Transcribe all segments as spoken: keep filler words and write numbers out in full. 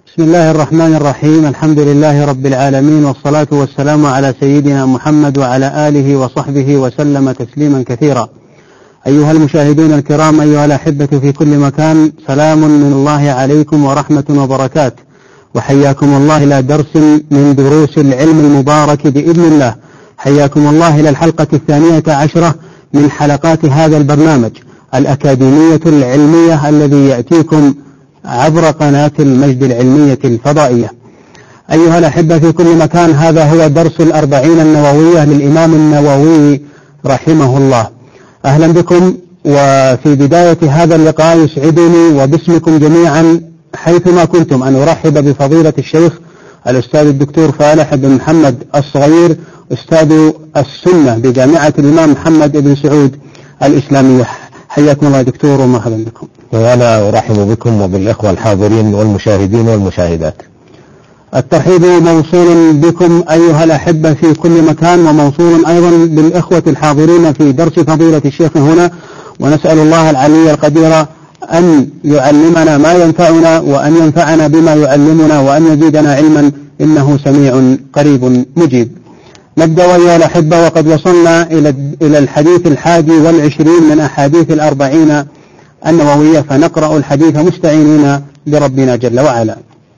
بسم الله الرحمن الرحيم. الحمد لله رب العالمين، والصلاة والسلام على سيدنا محمد وعلى آله وصحبه وسلم تسليما كثيرا. أيها المشاهدون الكرام، أيها الأحبة في كل مكان، سلام من الله عليكم ورحمة وبركاته، وحياكم الله إلى درس من دروس العلم المبارك بإذن الله. حياكم الله إلى الحلقة الثانية عشرة من حلقات هذا البرنامج الأكاديمية العلمية الذي يأتيكم عبر قناة المجد العلمية الفضائية. أيها الأحبة في كل مكان، هذا هو درس الأربعين النووية للإمام النووي رحمه الله. أهلا بكم. وفي بداية هذا اللقاء يسعدني وباسمكم جميعا حيثما كنتم أن أرحب بفضيلة الشيخ الأستاذ الدكتور فالح بن محمد الصغير، أستاذ السنة بجامعة الإمام محمد بن سعود الإسلامية. حياكم الله دكتور ومرحبا بكم. وأنا أرحب بكم وبالإخوة الحاضرين والمشاهدين والمشاهدات. الترحيب موصول بكم أيها الأحبة في كل مكان، وموصول أيضا بالإخوة الحاضرين في درس فضيلة الشيخ هنا، ونسأل الله العلي القدير أن يعلمنا ما ينفعنا، وأن ينفعنا بما يعلمنا، وأن يزيدنا علما، إنه سميع قريب مجيب. نبدأ أيها الأحبة، وقد وصلنا إلى الحديث الحادي والعشرين من أحاديث الأربعين النووية، فنقرأ الحديث مستعينين بربنا جل وعلا.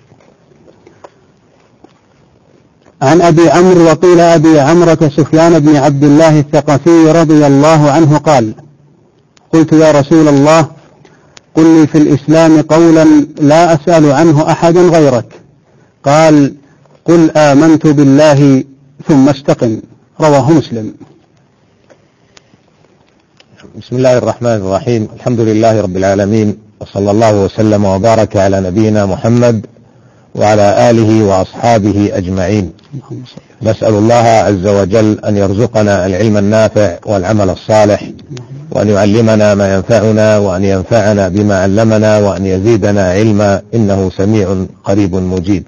عن أبي عمرو وقيل أبي عمرة سفيان بن عبد الله الثقفي رضي الله عنه قال: قلت يا رسول الله، قل لي في الإسلام قولا لا أسأل عنه أحدا غيرك. قال: قل آمنت بالله ثم استقم. رواه مسلم. بسم الله الرحمن الرحيم. الحمد لله رب العالمين، وصلى الله وسلم وبارك على نبينا محمد وعلى آله وأصحابه أجمعين. نسأل الله عز وجل أن يرزقنا العلم النافع والعمل الصالح، وأن يعلمنا ما ينفعنا، وأن ينفعنا بما علمنا، وأن يزيدنا علما، إنه سميع قريب مجيب.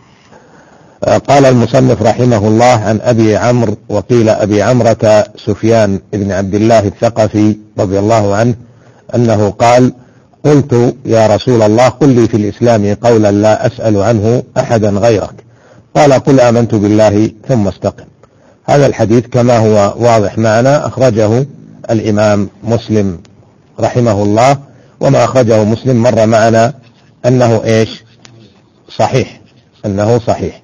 قال المصنف رحمه الله: عن أبي عمرو وقيل أبي عمرة سفيان بن عبد الله الثقفي رضي الله عنه أنه قال: قلت يا رسول الله، قل لي في الإسلام قولا لا أسأل عنه أحدا غيرك. قال: قل آمنت بالله ثم استقم. هذا الحديث كما هو واضح معنا أخرجه الإمام مسلم رحمه الله، وما أخرجه مسلم مر معنا أنه إيش؟ صحيح، أنه صحيح.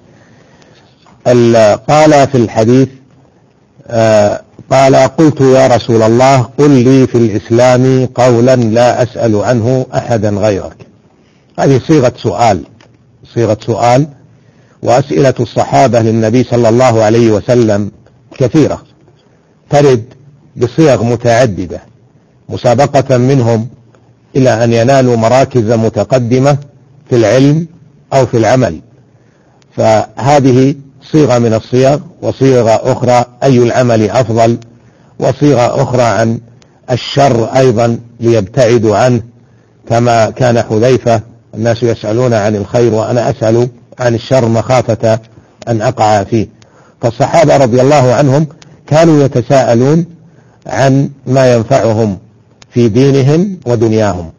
قال في الحديث آه قال: قلت يا رسول الله، قل لي في الإسلام قولا لا أسأل عنه أحدا غيرك. هذه صيغة سؤال، صيغة سؤال. وأسئلة الصحابة للنبي صلى الله عليه وسلم كثيرة، ترد بصيغ متعددة، مسابقة منهم إلى أن ينالوا مراكز متقدمة في العلم أو في العمل. فهذه صيغة من الصيغ. وصيغة أخرى أي العمل أفضل، وصيغة أخرى عن الشر أيضا ليبتعدوا عنه، كما كان حذيفة: الناس يسألون عن الخير وأنا أسأل عن الشر مخافة أن أقع فيه. فالصحابة رضي الله عنهم كانوا يتساءلون عن ما ينفعهم في دينهم ودنياهم.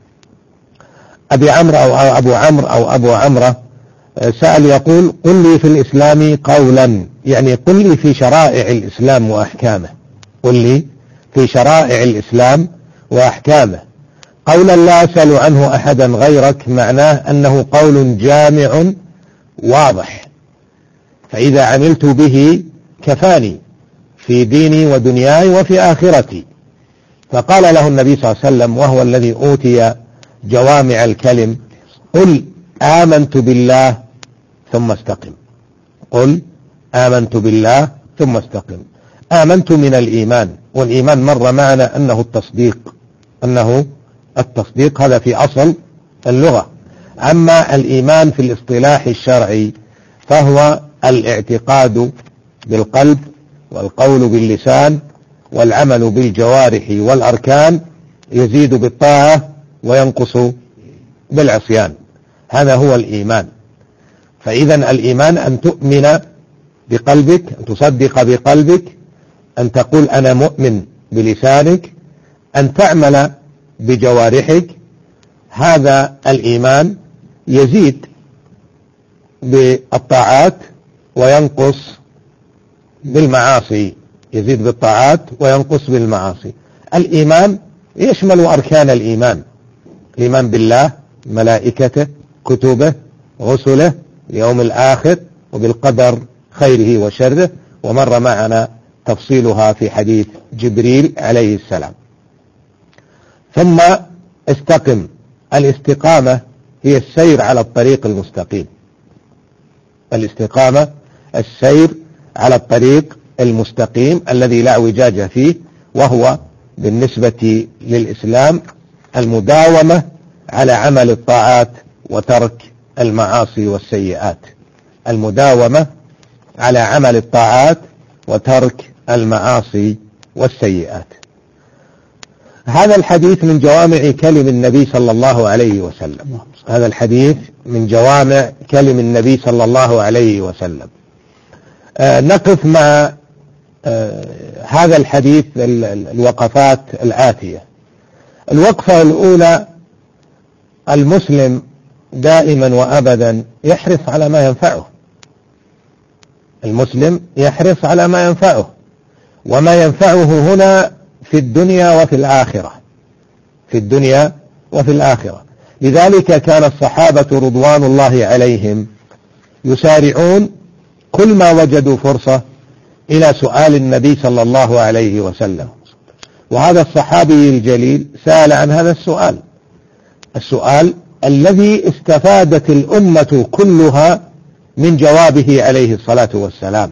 أبي عمرو أو أبو عمرو أو أبو عمرة سأل يقول: قل لي في الإسلام قولا، يعني قل لي في شرائع الإسلام وأحكامه. قل لي في شرائع الإسلام وأحكامه. قولا لا أسأل عنه أحدا غيرك معناه أنه قول جامع واضح، فإذا عملت به كفاني في ديني ودنياي وفي آخرتي. فقال له النبي صلى الله عليه وسلم، وهو الذي أوتي جوامع الكلم: قل آمنت بالله ثم استقم. قل آمنت بالله ثم استقم. آمنت من الإيمان، والإيمان مر معنا أنه التصديق، أنه التصديق، هذا في أصل اللغة. أما الإيمان في الاصطلاح الشرعي فهو الاعتقاد بالقلب، والقول باللسان، والعمل بالجوارح والأركان، يزيد بالطاعة وينقص بالعصيان. هذا هو الإيمان. فإذا الإيمان أن تؤمن بقلبك، أن تصدق بقلبك، أن تقول أنا مؤمن بلسانك، أن تعمل بجوارحك. هذا الإيمان يزيد بالطاعات وينقص بالمعاصي، يزيد بالطاعات وينقص بالمعاصي. الإيمان يشمل أركان الإيمان، الإيمان بالله، ملائكته، كتبه، رسله، اليوم الآخر، وبالقدر خيره وشره، ومر معنا تفصيلها في حديث جبريل عليه السلام. ثم استقم. الاستقامة هي السير على الطريق المستقيم. الاستقامة السير على الطريق المستقيم الذي لا اعوجاج فيه، وهو بالنسبة للإسلام المداومة على عمل الطاعات وترك المعاصي والسيئات. المداومة على عمل الطاعات وترك المعاصي والسيئات. هذا الحديث من جوامع كلم النبي صلى الله عليه وسلم. هذا الحديث من جوامع كلم النبي صلى الله عليه وسلم. آه نقف مع آه هذا الحديث الوقفات الآتية. الوقفة الأولى: المسلم دائما وأبدا يحرص على ما ينفعه. المسلم يحرص على ما ينفعه، وما ينفعه هنا في الدنيا وفي الآخرة، في الدنيا وفي الآخرة. لذلك كان الصحابة رضوان الله عليهم يسارعون كل ما وجدوا فرصة إلى سؤال النبي صلى الله عليه وسلم. وهذا الصحابي الجليل سأل عن هذا السؤال، السؤال الذي استفادت الأمة كلها من جوابه عليه الصلاة والسلام،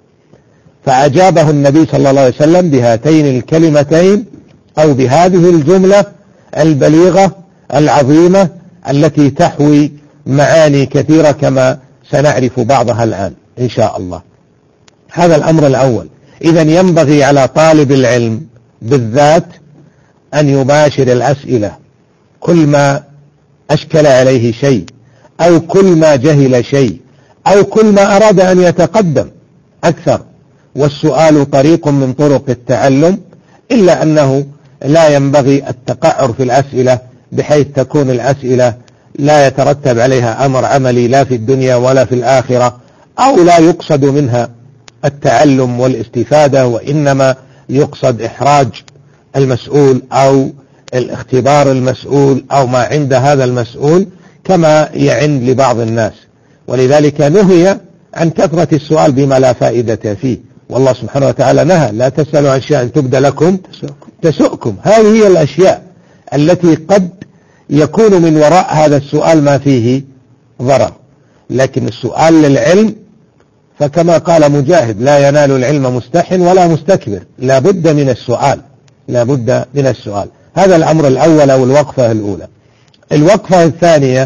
فأجابه النبي صلى الله عليه وسلم بهاتين الكلمتين أو بهذه الجملة البليغة العظيمة التي تحوي معاني كثيرة كما سنعرف بعضها الآن إن شاء الله. هذا الأمر الأول. إذن ينبغي على طالب العلم بالذات أن يباشر الأسئلة كل ما أشكل عليه شيء، أو كل ما جهل شيء، أو كل ما أراد أن يتقدم أكثر. والسؤال طريق من طرق التعلم، إلا أنه لا ينبغي التقعر في الأسئلة بحيث تكون الأسئلة لا يترتب عليها أمر عملي لا في الدنيا ولا في الآخرة، أو لا يقصد منها التعلم والاستفادة، وإنما يقصد إحراج المسؤول أو الاختبار المسؤول أو ما عند هذا المسؤول كما يعن لبعض الناس. ولذلك نهي عن كثرة السؤال بما لا فائدة فيه، والله سبحانه وتعالى نهى: لا تسألوا عن شيء تبدى لكم تسؤكم. هذه هي الأشياء التي قد يكون من وراء هذا السؤال ما فيه ضرر. لكن السؤال للعلم فكما قال مجاهد: لا ينال العلم مستحن ولا مستكبر. لا بد من السؤال، لا بد من السؤال. هذا الأمر الأول أو الوقفة الأولى. الوقفة الثانية: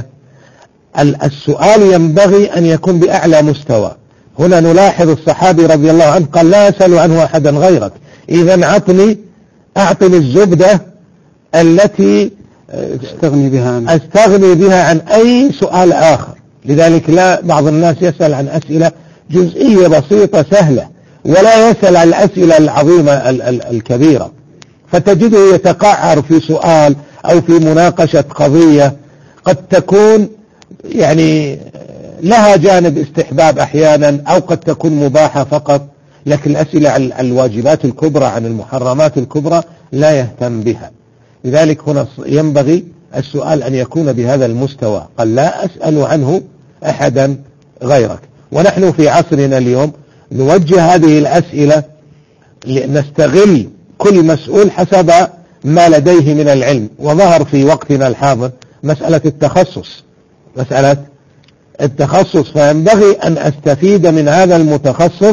السؤال ينبغي أن يكون بأعلى مستوى. هنا نلاحظ الصحابي رضي الله عنه قال: لا أسأل عنه أحدا غيرك. إذن أعطني أعطني الزبدة التي أستغني بها أنا. أستغني بها عن أي سؤال آخر. لذلك لا بعض الناس يسأل عن أسئلة جزئية بسيطة سهلة، ولا يسأل عن الأسئلة العظيمة الكبيرة، فتجده يتقعر في سؤال أو في مناقشة قضية قد تكون يعني لها جانب استحباب أحيانا، أو قد تكون مباحة فقط، لكن الأسئلة عن الواجبات الكبرى عن المحرمات الكبرى لا يهتم بها. لذلك هنا ينبغي السؤال أن يكون بهذا المستوى. قال: لا أسأل عنه أحدا غيرك. ونحن في عصرنا اليوم نوجه هذه الأسئلة لنستغل كل مسؤول حسب ما لديه من العلم. وظهر في وقتنا الحاضر مسألة التخصص، مسألة التخصص، فينبغي أن أستفيد من هذا المتخصص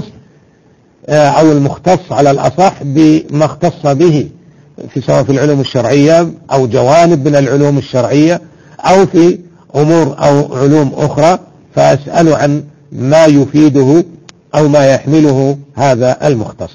أو المختص على الأصح بما اختص به، في سواء في العلوم الشرعية أو جوانب من العلوم الشرعية أو في أمور أو علوم أخرى، فأسأل عن ما يفيده أو ما يحمله هذا المختص.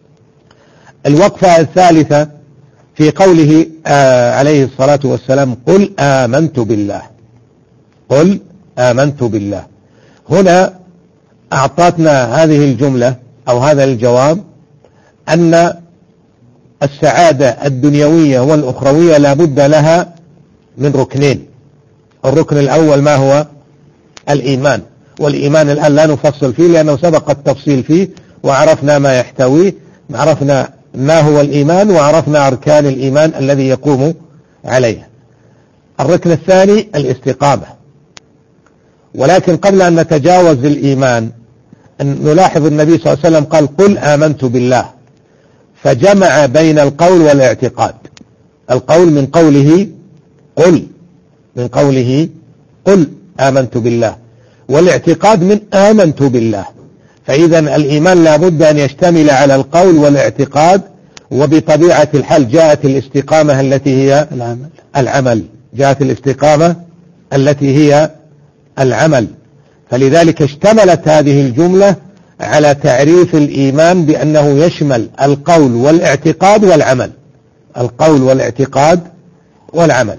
الوقفة الثالثة في قوله آه عليه الصلاة والسلام: قل آمنت بالله. قل آمنت بالله. هنا أعطتنا هذه الجملة أو هذا الجواب أن السعادة الدنيوية والأخروية لا بد لها من ركنين. الركن الأول ما هو؟ الإيمان. والإيمان الآن لا نفصل فيه لأنه سبق التفصيل فيه، وعرفنا ما يحتويه، عرفنا ما هو الإيمان، وعرفنا أركان الإيمان الذي يقوم عليه. الركن الثاني الاستقامة. ولكن قبل أن نتجاوز الإيمان أن نلاحظ النبي صلى الله عليه وسلم قال قل آمنت بالله، فجمع بين القول والاعتقاد. القول من قوله قل، من قوله قل آمنت بالله، والاعتقاد من آمنت بالله. فإذا الإيمان لا بد أن يشتمل على القول والاعتقاد، وبطبيعة الحال جاءت الاستقامة التي هي العمل. العمل جاءت الاستقامة التي هي العمل. فلذلك اشتملت هذه الجملة على تعريف الإيمان بأنه يشمل القول والاعتقاد والعمل، القول والاعتقاد والعمل.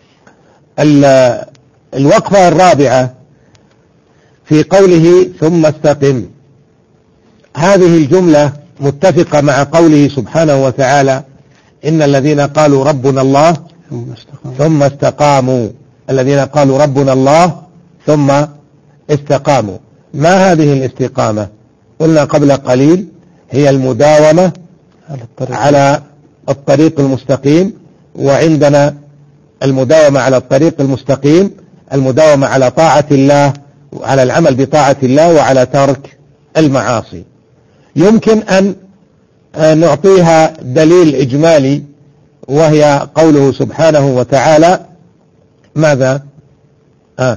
الوقفة الرابعة في قوله ثم استقم، هذه الجملة متفقة مع قوله سبحانه وتعالى إن الذين قالوا ربنا الله ثم استقاموا، الذين قالوا ربنا الله ثم استقاموا. ما هذه الاستقامة؟ قلنا قبل قليل هي المداومة على الطريق المستقيم، وعندنا المداومة على الطريق المستقيم المداومة على طاعة الله، على العمل بطاعة الله وعلى ترك المعاصي. يمكن أن نعطيها دليل إجمالي، وهي قوله سبحانه وتعالى ماذا؟ آه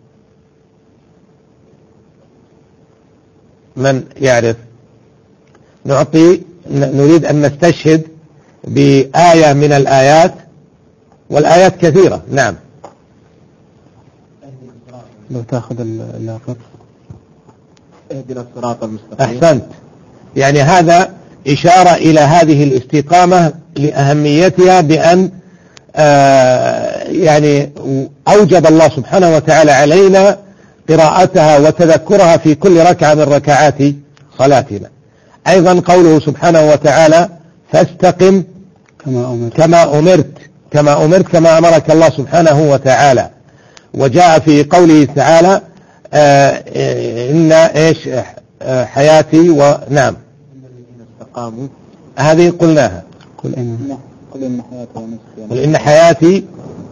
من يعرف؟ نعطي نريد أن نستشهد بآية من الآيات، والآيات كثيرة. نعم، لو تأخذ الآخر اهدنا الصراط المستقيم. أحسنت. يعني هذا إشارة إلى هذه الاستقامة لأهميتها، بأن آه يعني أوجب الله سبحانه وتعالى علينا قراءتها وتذكرها في كل ركعة من ركعات صلاتنا. أيضا قوله سبحانه وتعالى فاستقم كما أمرت كما أمرت كما أمرت كما أمرك الله سبحانه وتعالى. وجاء في قوله تعالى آه إن إيش آه حياتي ونعم استقاموا، هذه قلناها. قل إن قل إن حياتي ونسكي قل إن حياتي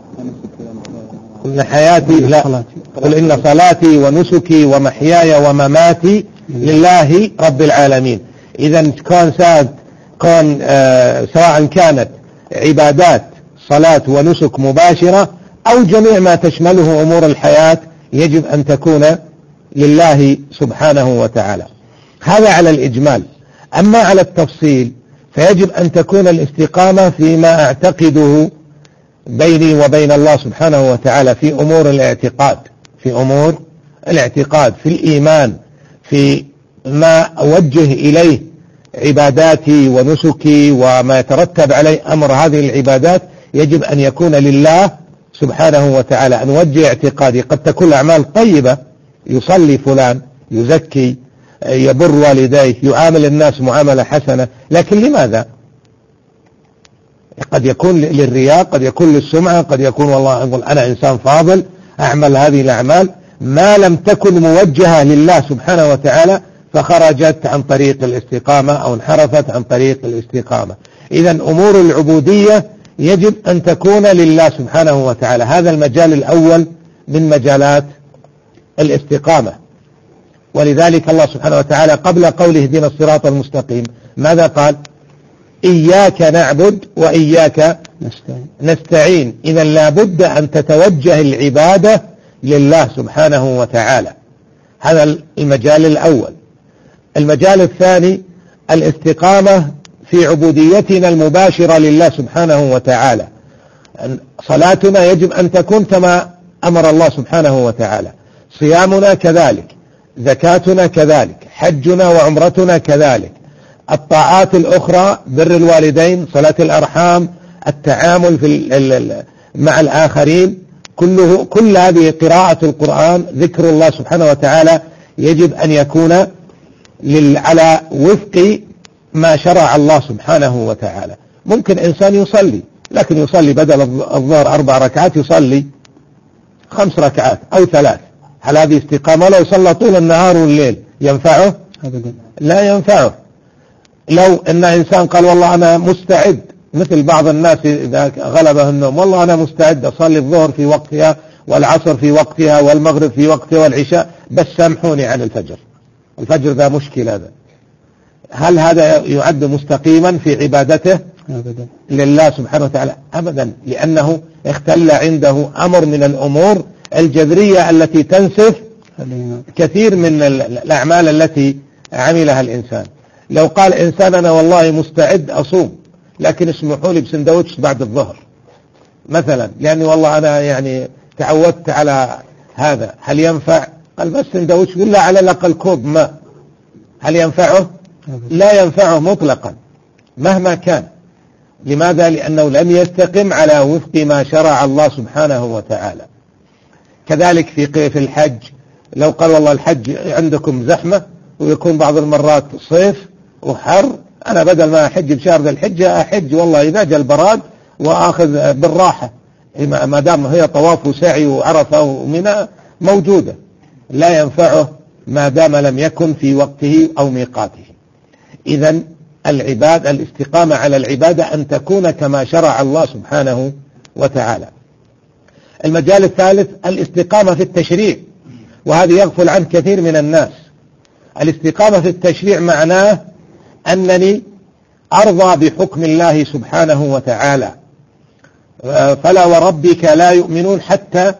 قل إن حياتي لا قل إن صلاتي ونسكي ومحياي ومماتي لله رب العالمين. إذا كون ساد كون آه سواء كانت عبادات صلاة ونسك مباشرة أو جميع ما تشمله أمور الحياة، يجب أن تكون لله سبحانه وتعالى. هذا على الإجمال. أما على التفصيل فيجب أن تكون الاستقامة فيما أعتقده بيني وبين الله سبحانه وتعالى في أمور الاعتقاد، في أمور الاعتقاد في الإيمان، في ما أوجه إليه عباداتي ونسكي وما يترتب عليه أمر هذه العبادات، يجب أن يكون لله سبحانه وتعالى. أن وجه اعتقادي قد تكون أعمال طيبة، يصلي فلان، يزكي، يبر والديه، يعامل الناس معاملة حسنة، لكن لماذا؟ قد يكون للرياء، قد يكون للسمعة، قد يكون والله أقول أنا إنسان فاضل أعمل هذه الأعمال، ما لم تكن موجهة لله سبحانه وتعالى فخرجت عن طريق الاستقامة أو انحرفت عن طريق الاستقامة. إذا أمور العبودية يجب أن تكون لله سبحانه وتعالى. هذا المجال الأول من مجالات الاستقامة. ولذلك الله سبحانه وتعالى قبل قوله اهدنا الصراط المستقيم ماذا قال؟ إياك نعبد وإياك نستعين. نستعين. إذا لابد أن تتوجه العبادة لله سبحانه وتعالى. هذا المجال الأول. المجال الثاني الاستقامة في عبوديتنا المباشرة لله سبحانه وتعالى. صلاتنا يجب أن تكون كما أمر الله سبحانه وتعالى، صيامنا كذلك، زكاتنا كذلك، حجنا وعمرتنا كذلك، الطاعات الأخرى بر الوالدين، صلاة الأرحام، التعامل في مع الآخرين، كله كل هذه قراءة القرآن، ذكر الله سبحانه وتعالى، يجب أن يكون على وفق ما شرع الله سبحانه وتعالى. ممكن إنسان يصلي لكن يصلي بدل الظهر أربع ركعات يصلي خمس ركعات أو ثلاث، هل هذه استقامة؟ لو صلى طول النهار والليل ينفعه؟ أبدا لا ينفعه. لو ان انسان قال والله انا مستعد، مثل بعض الناس اذا غلبه النوم، والله انا مستعد اصلي الظهر في وقتها والعصر في وقتها والمغرب في وقتها والعشاء، بس سامحوني عن الفجر، الفجر ذا مشكلة هذا. هل هذا يعد مستقيما في عبادته أبدا لله سبحانه وتعالى؟ أبدا، لأنه اختل عنده أمر من الأمور الجذرية التي تنسف كثير من الأعمال التي عملها الإنسان. لو قال إنسان أنا والله مستعد أصوم، لكن اسمحوا لي بسندوتش بعد الظهر مثلا، لأني والله أنا يعني تعودت على هذا، هل ينفع؟ قال بس سندوتش، ولا على الأقل كوب ماء، هل ينفعه؟ لا ينفعه مطلقا مهما كان. لماذا؟ لأنه لم يستقم على وفق ما شرع الله سبحانه وتعالى. كذلك في في الحج، لو قال والله الحج عندكم زحمة ويكون بعض المرات صيف وحر، أنا بدل ما أحج بشهر ذي الحجة أحج والله إذا جاء البراد وآخذ بالراحة، ما دام هي طواف وسعي وعرفة ومنى موجودة. لا ينفعه ما دام لم يكن في وقته أو ميقاته. إذن العباد الاستقامة على العبادة أن تكون كما شرع الله سبحانه وتعالى. المجال الثالث الاستقامة في التشريع، وهذه يغفل عنه كثير من الناس. الاستقامة في التشريع معناه أنني أرضى بحكم الله سبحانه وتعالى، فلا وربك لا يؤمنون حتى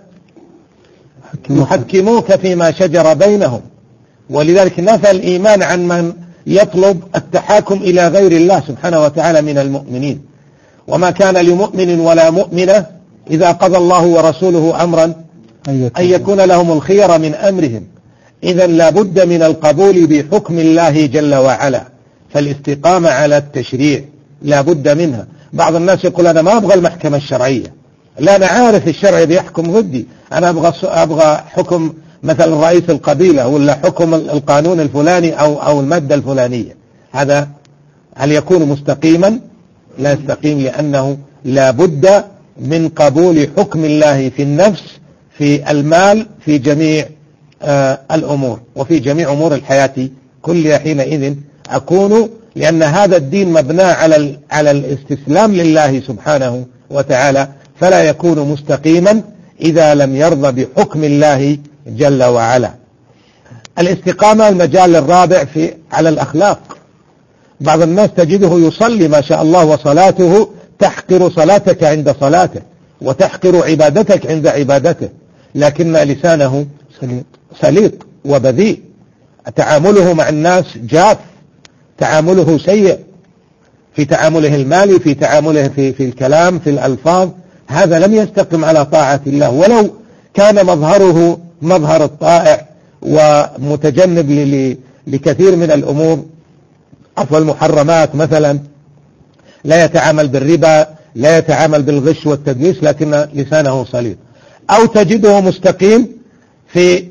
يحكموك فيما شجر بينهم. ولذلك نفى الإيمان عن من يطلب التحاكم إلى غير الله سبحانه وتعالى من المؤمنين. وما كان لمؤمن ولا مؤمنة إذا قضى الله ورسوله أمرا أن يكون لهم الخير من أمرهم. إذن لا بد من القبول بحكم الله جل وعلا. فالاستقامة على التشريع لا بد منها. بعض الناس يقول أنا ما أبغى المحكمة الشرعية، لا أنا عارف الشرع بيحكم ضدي، أنا أبغى أبغى حكم مثلا رئيس القبيلة ولا حكم القانون الفلاني أو أو المادة الفلانية. هذا هل يكون مستقيما؟ لا يستقيم، لأنه لا بد من قبول حكم الله في النفس، في المال، في جميع آه الأمور، وفي جميع أمور الحياة كلها. حينئذ أكون، لأن هذا الدين مبنى على على الاستسلام لله سبحانه وتعالى، فلا يكون مستقيما إذا لم يرضى بحكم الله جل وعلا. الاستقامة المجال الرابع في على الأخلاق. بعض الناس تجده يصلي ما شاء الله وصلاته تحقر صلاتك عند صلاته وتحقر عبادتك عند عبادته، لكن لسانه سليط وبذيء، تعامله مع الناس جاف، تعامله سيء في تعامله المالي، في تعامله في, في الكلام، في الألفاظ. هذا لم يستقم على طاعة الله، ولو كان مظهره مظهر الطائع ومتجنب لكثير من الأمور، عفوا المحرمات مثلا، لا يتعامل بالربا، لا يتعامل بالغش والتدليس، لكن لسانه سليط. أو تجده مستقيم في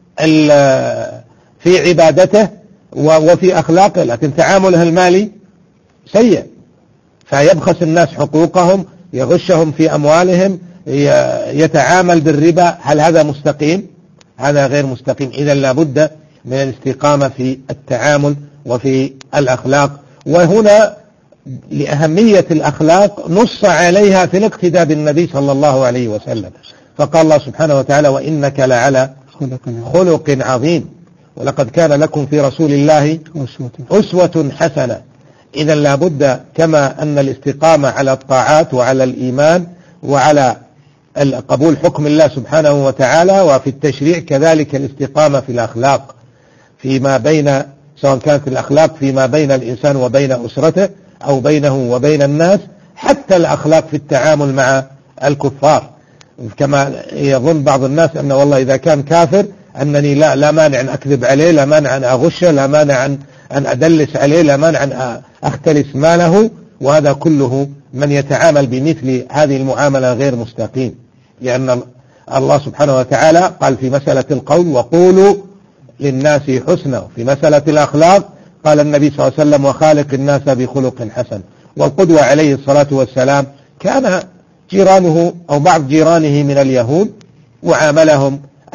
في عبادته وفي أخلاقه، لكن تعامله المالي سيء، فيبخس الناس حقوقهم، يغشهم في أموالهم، يتعامل بالربا. هل هذا مستقيم؟ هذا غير مستقيم. إذا لابد من الاستقامة في التعامل وفي الأخلاق. وهنا لأهمية الأخلاق نص عليها في الاقتداء بالنبي صلى الله عليه وسلم، فقال الله سبحانه وتعالى وإنك لعلى خلق عظيم ولقد كان لكم في رسول الله أسوة حسنة. إذا لابد كما أن الاستقامة على الطاعات وعلى الإيمان وعلى قبول حكم الله سبحانه وتعالى وفي التشريع، كذلك الاستقامة في الأخلاق فيما بين، سواء كانت الأخلاق فيما بين الإنسان وبين أسرته أو بينه وبين الناس، حتى الأخلاق في التعامل مع الكفار. كما يظن بعض الناس أن والله إذا كان كافر أنني لا لا مانع أن أكذب عليه، لا مانع أن أغشه، لا مانع أن أن أدلس عليه، لا مانع أن أختلس ماله. وهذا كله من يتعامل بمثل هذه المعاملة غير مستقيم، لأن الله سبحانه وتعالى قال في مسألة القول وقولوا للناس حسنا. في مسألة الأخلاق قال النبي صلى الله عليه وسلم وخالق الناس بخلق حسن. والقدوة عليه الصلاة والسلام كان جيرانه أو بعض جيرانه من اليهود وعاملهم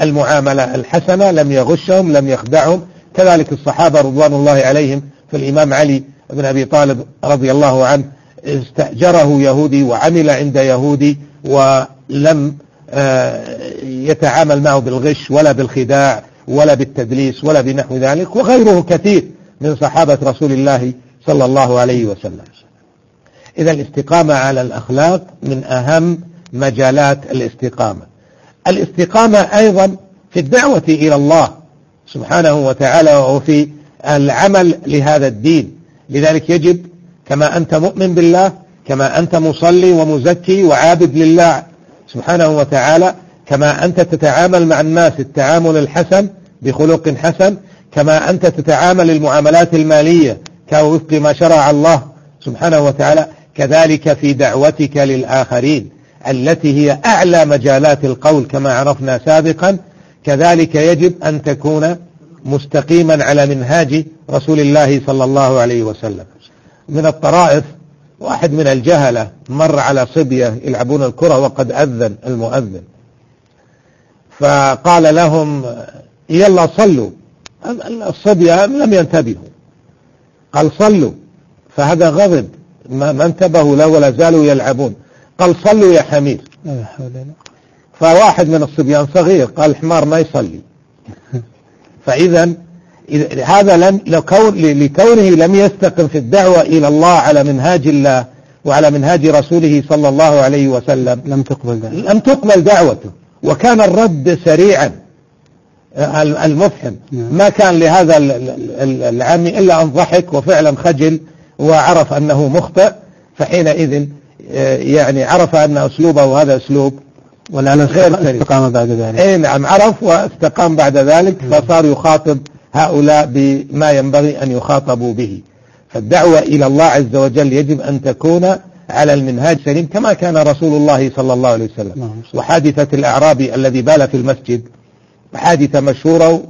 المعاملة الحسنة، لم يغشهم، لم يخدعهم. كذلك الصحابة رضوان الله عليهم، فالإمام علي بن أبي طالب رضي الله عنه استأجره يهودي وعمل عند يهودي ولم يتعامل معه بالغش ولا بالخداع ولا بالتدليس ولا بنحو ذلك، وغيره كثير من صحابة رسول الله صلى الله عليه وسلم. إذا الاستقامة على الأخلاق من أهم مجالات الاستقامة. الاستقامة أيضا في الدعوة إلى الله سبحانه وتعالى وفي العمل لهذا الدين. لذلك يجب كما أنت مؤمن بالله، كما أنت مصلي ومزكي وعابد لله سبحانه وتعالى، كما أنت تتعامل مع الناس التعامل الحسن بخلق حسن، كما أنت تتعامل المعاملات المالية كوفق ما شرع الله سبحانه وتعالى، كذلك في دعوتك للآخرين التي هي أعلى مجالات القول كما عرفنا سابقا، كذلك يجب أن تكون مستقيما على منهاج رسول الله صلى الله عليه وسلم. من الطرائف، واحد من الجهلة مر على صبية يلعبون الكرة وقد أذن المؤذن، فقال لهم يلا صلوا. الصبية لم ينتبهوا، قال صلوا، فهذا غضب ما انتبهوا له ولا زالوا يلعبون، قال صلوا يا حمير. فواحد من الصبيان صغير قال الحمار ما يصلي. فإذا هذا لم لكونه لم يستقم في الدعوة إلى الله على منهاج الله وعلى منهاج رسوله صلى الله عليه وسلم لم تقبل دعوته. لم تقبل دعوته، وكان الرد سريعا المفحم. ما كان لهذا العامي إلا أن ضحك وفعلا خجل وعرف أنه مخطئ، فحينئذ يعني عرف أن أسلوبه هذا أسلوب ولعل استقام بعد ذلك. اي نعم، عرف واستقام بعد ذلك، فصار يخاطب هؤلاء بما ينبغي أن يخاطبوا به. فالدعوة إلى الله عز وجل يجب أن تكون على المنهاج السليم كما كان رسول الله صلى الله عليه وسلم. وحادثة الأعرابي الذي بال في المسجد حادثة مشهورة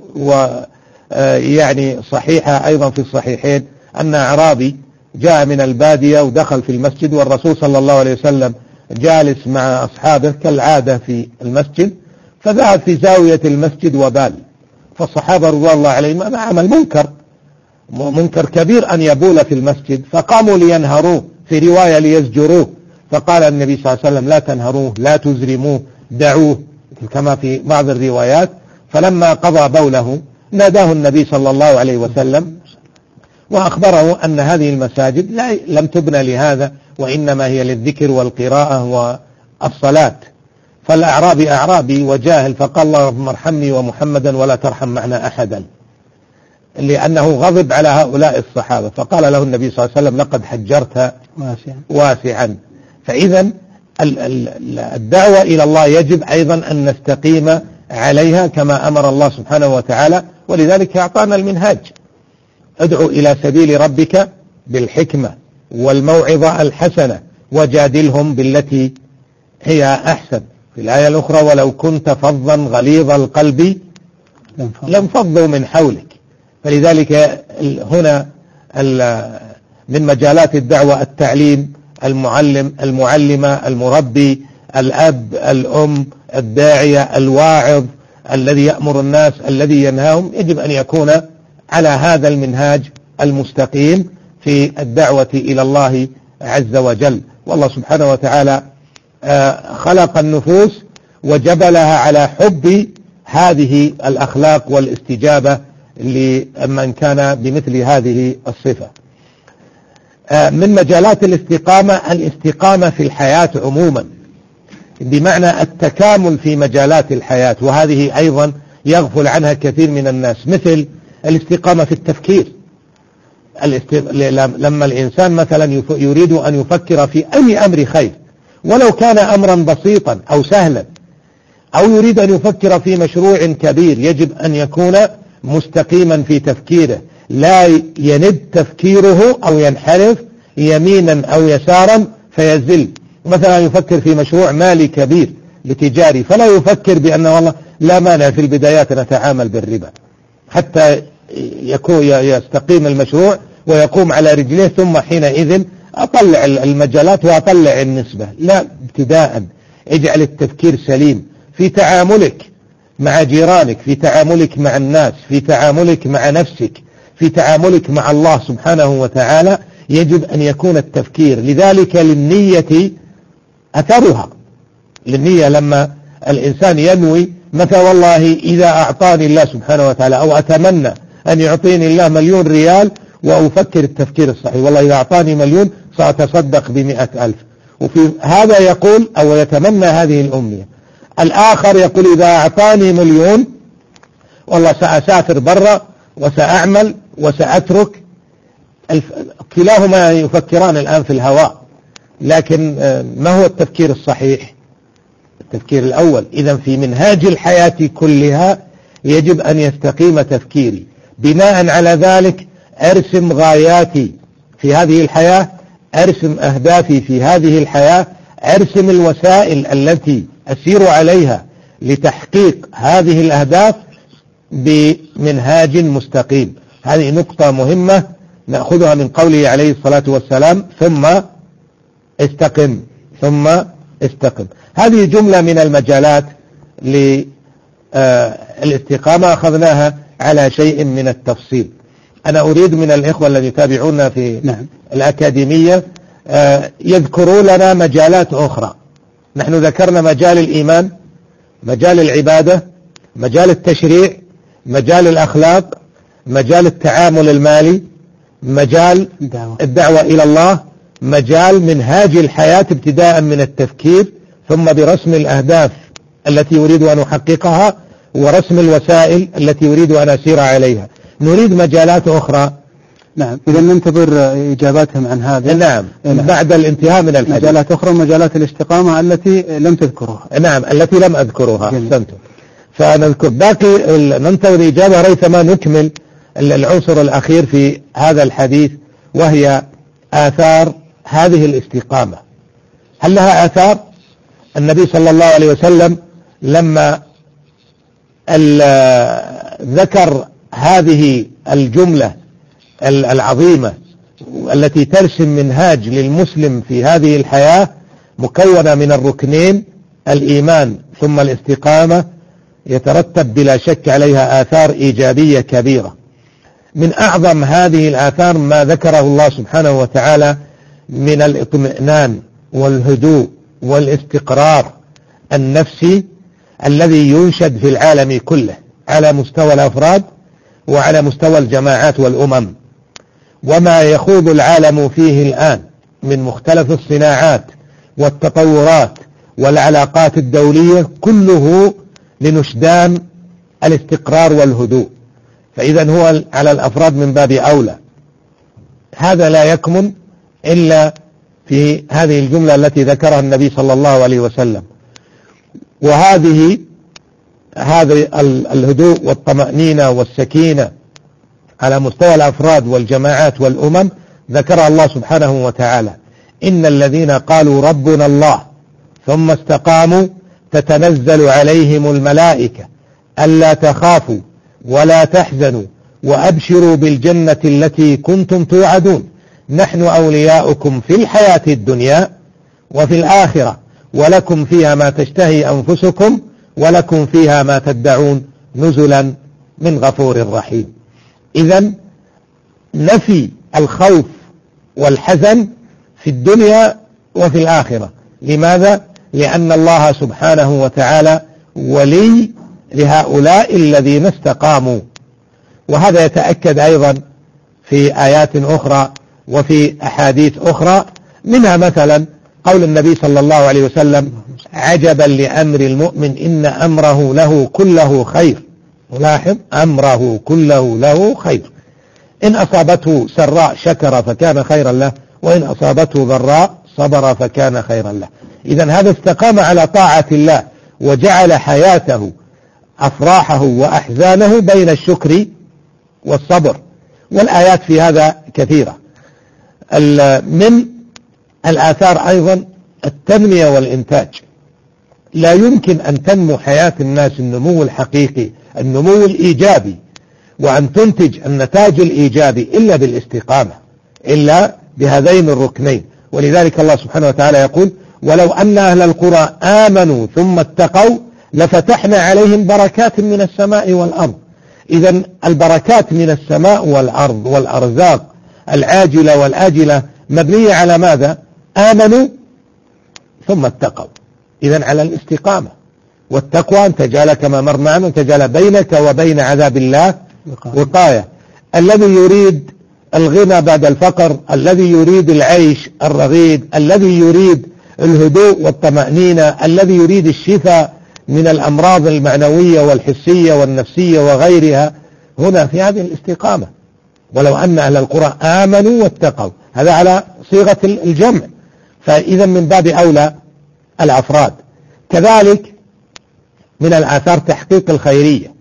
ويعني صحيحة أيضا في الصحيحين، أن أعرابي جاء من البادية ودخل في المسجد، والرسول صلى الله عليه وسلم جالس مع أصحابه كالعادة في المسجد، فذهب في زاوية المسجد وبال. فالصحابة رضي الله عليهم هذا عمل منكر منكر كبير أن يبول في المسجد، فقاموا لينهروه، في رواية ليزجروه، فقال النبي صلى الله عليه وسلم لا تنهروه لا تزرموه دعوه كما في بعض الروايات. فلما قضى بوله ناداه النبي صلى الله عليه وسلم وأخبره أن هذه المساجد لا لم تبنى لهذا، وإنما هي للذكر والقراءة والصلاة. فالأعرابي أعرابي وجاهل، فقال اللهم ارحمني ومحمدا ولا ترحم معنا أحدا، لأنه غضب على هؤلاء الصحابة. فقال له النبي صلى الله عليه وسلم لقد حجرت واسعا, واسعا. فإذا الدعوة إلى الله يجب أيضا أن نستقيم عليها كما أمر الله سبحانه وتعالى، ولذلك أعطانا المنهاج: ادعو إلى سبيل ربك بالحكمة والموعظة الحسنة وجادلهم بالتي هي أحسن. في الآية الأخرى: ولو كنت فظا غليظ القلب لانفضوا من حولك. فلذلك هنا من مجالات الدعوة التعليم، المعلم، المعلمة، المربي، الأب، الأم، الداعية، الواعظ، الذي يأمر الناس، الذي ينهاهم، يجب أن يكون على هذا المنهاج المستقيم في الدعوة إلى الله عز وجل. والله سبحانه وتعالى خلق النفوس وجبلها على حب هذه الأخلاق والاستجابة لمن كان بمثل هذه الصفة. من مجالات الاستقامة الاستقامة في الحياة عموما، بمعنى التكامل في مجالات الحياة، وهذه أيضا يغفل عنها كثير من الناس، مثل الاستقامة في التفكير. لما الإنسان مثلا يريد أن يفكر في أي أمر خير ولو كان أمرا بسيطا أو سهلا، أو يريد أن يفكر في مشروع كبير، يجب أن يكون مستقيما في تفكيره، لا يند تفكيره أو ينحرف يمينا أو يسارا فيزل. مثلا يفكر في مشروع مالي كبير لتجاري، فلا يفكر بأن والله لا مانع في البدايات نتعامل بالربا، حتى يكون يستقيم المشروع ويقوم على رجليه، ثم حينئذ أطلع المجالات وأطلع النسبة. لا، ابتداء اجعل التفكير سليم في تعاملك مع جيرانك، في تعاملك مع الناس، في تعاملك مع نفسك، في تعاملك مع الله سبحانه وتعالى، يجب أن يكون التفكير. لذلك للنية أثرها. للنية لما الإنسان ينوي مثلا والله إذا أعطاني الله سبحانه وتعالى، أو أتمنى أن يعطيني الله مليون ريال، وأفكر التفكير الصحيح، والله إذا أعطاني مليون سأتصدق بمئة ألف، وفي هذا يقول أو يتمنى هذه الأمنية. الآخر يقول إذا أعطاني مليون والله سأسافر برا وسأعمل وسأترك. كلاهما يفكران الآن في الهواء، لكن ما هو التفكير الصحيح؟ التفكير الأول. إذا في منهاج الحياة كلها يجب أن يستقيم تفكيري. بناء على ذلك أرسم غاياتي في هذه الحياة، أرسم أهدافي في هذه الحياة، أرسم الوسائل التي أسير عليها لتحقيق هذه الأهداف بمنهاج مستقيم. هذه نقطة مهمة نأخذها من قوله عليه الصلاة والسلام ثم استقم ثم استقم. هذه جملة من المجالات للاستقامة أخذناها على شيء من التفصيل. أنا أريد من الإخوة الذين يتابعونا في نعم. الأكاديمية يذكروا لنا مجالات أخرى. نحن ذكرنا مجال الإيمان، مجال العبادة، مجال التشريع، مجال الأخلاق، مجال التعامل المالي، مجال الدعوة, الدعوة إلى الله، مجال منهاج الحياة ابتداء من التفكير، ثم برسم الأهداف التي يريد أن أحققها، ورسم الوسائل التي يريد أن أسير عليها. نريد مجالات أخرى. نعم. إذا ننتظر إجاباتهم عن هذا. نعم. نعم. بعد الانتهاء من الحديث. مجالات أخرى، مجالات الاستقامة التي لم تذكروها. نعم، التي لم أذكرها. أحسنتم. فنذكر باقي، ننتظر إجابة ريثما نكمل العنصر الأخير في هذا الحديث، وهي آثار هذه الاستقامة. هل لها آثار؟ النبي صلى الله عليه وسلم لما ذكر هذه الجملة العظيمة التي ترسم منهاج للمسلم في هذه الحياة، مكونة من الركنين الإيمان ثم الاستقامة، يترتب بلا شك عليها آثار إيجابية كبيرة. من أعظم هذه الآثار ما ذكره الله سبحانه وتعالى من الاطمئنان والهدوء والاستقرار النفسي الذي ينشد في العالم كله على مستوى الأفراد وعلى مستوى الجماعات والأمم. وما يخوض العالم فيه الآن من مختلف الصناعات والتطورات والعلاقات الدولية كله لنشدان الاستقرار والهدوء. فإذا هو على الأفراد من باب أولى. هذا لا يكمن إلا في هذه الجملة التي ذكرها النبي صلى الله عليه وسلم. وهذه هذا الهدوء والطمأنينة والسكينة على مستوى الأفراد والجماعات والأمم ذكرها الله سبحانه وتعالى. إن الذين قالوا ربنا الله ثم استقاموا تتنزل عليهم الملائكة ألا تخافوا ولا تحزنوا وأبشروا بالجنة التي كنتم توعدون نحن أولياؤكم في الحياة الدنيا وفي الآخرة ولكم فيها ما تشتهي أنفسكم ولكم فيها ما تدعون نزلا من غفور رحيم. إذن نفي الخوف والحزن في الدنيا وفي الآخرة. لماذا؟ لأن الله سبحانه وتعالى ولي لهؤلاء الذين استقاموا. وهذا يتأكد أيضا في آيات أخرى وفي أحاديث أخرى، منها مثلا قول النبي صلى الله عليه وسلم عجبا لأمر المؤمن إن أمره له كله خير. ولاحظ أمره كله له خير، إن أصابته سراء شكر فكان خيرا له وإن أصابته ضراء صبر فكان خيرا له. إذن هذا استقام على طاعة الله وجعل حياته أفراحه وأحزانه بين الشكر والصبر. والآيات في هذا كثيرة. من الآثار أيضا التنمية والإنتاج. لا يمكن أن تنمو حياة الناس النمو الحقيقي النمو الإيجابي وأن تنتج النتاج الإيجابي إلا بالاستقامة، إلا بهذين الركنين. ولذلك الله سبحانه وتعالى يقول ولو أن أهل القرى آمنوا ثم اتقوا لفتحنا عليهم بركات من السماء والأرض. إذن البركات من السماء والأرض والأرزاق العاجلة والآجلة مبنية على ماذا؟ آمنوا ثم اتقوا. إذن على الاستقامة، والتقوى أن تجعل كما مر معنا أن تجعل بينك وبين عذاب الله وقاية. الذي يريد الغنى بعد الفقر، الذي يريد العيش الرغيد، الذي يريد الهدوء والطمأنينة، الذي يريد الشفاء من الأمراض المعنوية والحسية والنفسية وغيرها، هنا في هذه الاستقامة. ولو أن أهل القرى آمنوا واتقوا، هذا على صيغة الجمع، فإذا من باب أولى الأفراد. كذلك من الآثار تحقيق الخيرية.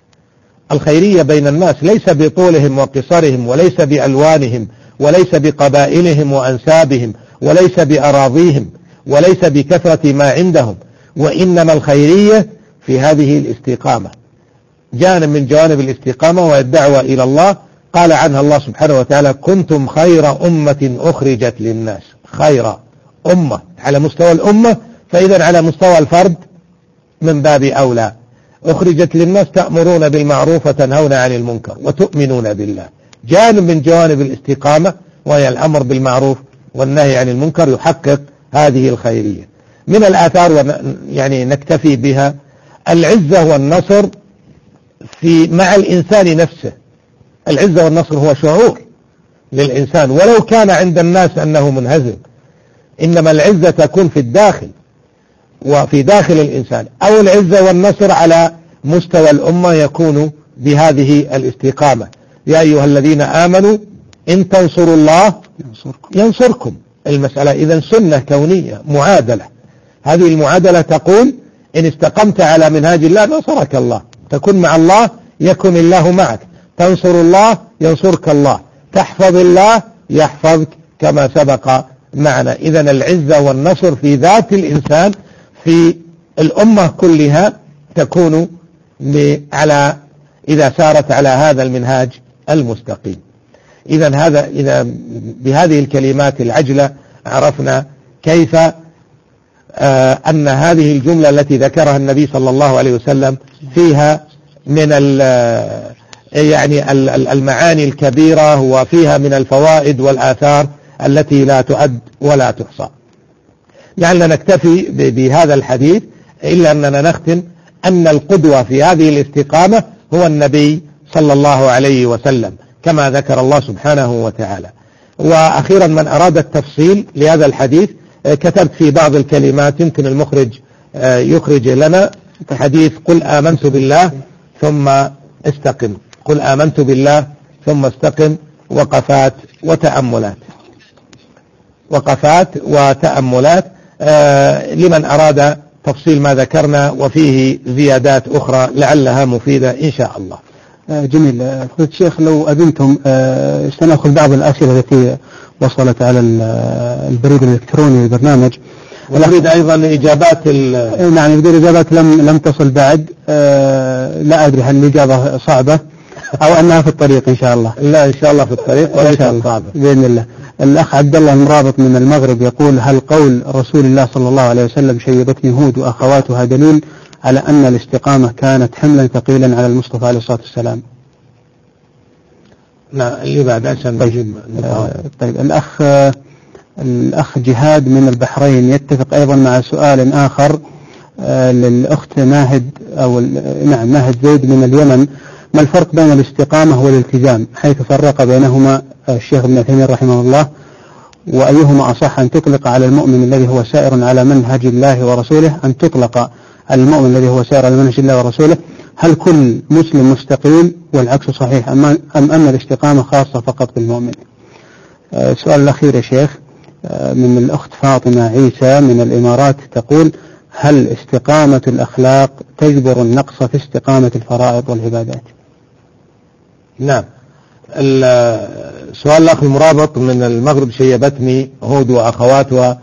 الخيرية بين الناس ليس بطولهم وقصرهم، وليس بألوانهم، وليس بقبائلهم وأنسابهم، وليس بأراضيهم، وليس بكثرة ما عندهم، وإنما الخيرية في هذه الاستقامة. جانب من جوانب الاستقامة والدعوة إلى الله قال عنها الله سبحانه وتعالى: كنتم خير أمة أخرجت للناس. خير أمة على مستوى الأمة، فإذا على مستوى الفرد من باب أولى. أخرجت للناس تأمرون بالمعروف وتنهون عن المنكر وتؤمنون بالله. جانب من جوانب الاستقامة وهي الأمر بالمعروف والنهي عن المنكر يحقق هذه الخيرية. من الآثار يعني نكتفي بها العزة والنصر في مع الإنسان نفسه. العزة والنصر هو شعور للإنسان ولو كان عند الناس أنه منهزم، إنما العزة تكون في الداخل وفي داخل الإنسان، أو العزة والنصر على مستوى الأمة يكون بهذه الاستقامة. يا أيها الذين آمنوا إن تنصروا الله ينصركم. المسألة إذن سنة كونية معادلة. هذه المعادلة تقول إن استقمت على منهاج الله نصرك الله، تكون مع الله يكن الله معك، تنصر الله ينصرك الله، تحفظ الله يحفظك كما سبق معنا. إذن العزة والنصر في ذات الإنسان في الأمة كلها تكون على إذا سارت على هذا المنهاج المستقيم. إذن هذا إذا بهذه الكلمات العجلة عرفنا كيف آه أن هذه الجملة التي ذكرها النبي صلى الله عليه وسلم فيها من يعني المعاني الكبيرة وفيها من الفوائد والآثار التي لا تعد ولا تحصى. لعلنا نكتفي بهذا الحديث، إلا أننا نختم أن القدوة في هذه الاستقامة هو النبي صلى الله عليه وسلم كما ذكر الله سبحانه وتعالى. وأخيرا من أراد التفصيل لهذا الحديث كتبت في بعض الكلمات يمكن المخرج يخرج لنا حديث قل آمنت بالله ثم استقم، قل آمنت بالله ثم استقم، وقفات وتأملات وقفات وتأملات آه لمن أراد تفصيل ما ذكرنا، وفيه زيادات أخرى لعلها مفيدة إن شاء الله. آه جميل. فضيلة الشيخ لو أذنتم آه سنأخذ بعض الأسئلة التي وصلت على البريد الإلكتروني للبرنامج، ونريد أيضا إجابات نعم نريد إجابات لم لم تصل بعد. آه لا أدري هل الإجابة صعبة أو أنها في الطريق إن شاء الله. لا إن شاء الله في الطريق وإن شاء الله صعبة بإذن الله. الأخ عبد الله المرابط من المغرب يقول: هل قول رسول الله صلى الله عليه وسلم شيبتني هود وأخواتها دليل على أن الاستقامة كانت حملا ثقيلا على المصطفى عليه الصلاة والسلام؟ لا اللي بعد عشان طيب. آه طيب الأخ آه الأخ جهاد من البحرين يتفق أيضا مع سؤال آخر آه للأخت ناهد أو نعم ناهد زيد من اليمن: ما الفرق بين الاستقامة والالتزام، حيث فرق بينهما الشيخ ابن تيمية رحمه الله، وأيهما أصح أن تطلق على المؤمن الذي هو سائر على منهج الله ورسوله أن تطلق على المؤمن الذي هو سائر على منهج الله ورسوله؟ هل كل مسلم مستقيم والعكس صحيح أم أن الاستقامة خاصة فقط بالمؤمن؟ السؤال الأخير يا شيخ من الأخت فاطمة عيسى من الإمارات تقول: هل استقامة الأخلاق تجبر النقص في استقامة الفرائض والعبادات؟ نعم. السؤال الأخ المرابط من المغرب: شيبتني هود وأخواتها.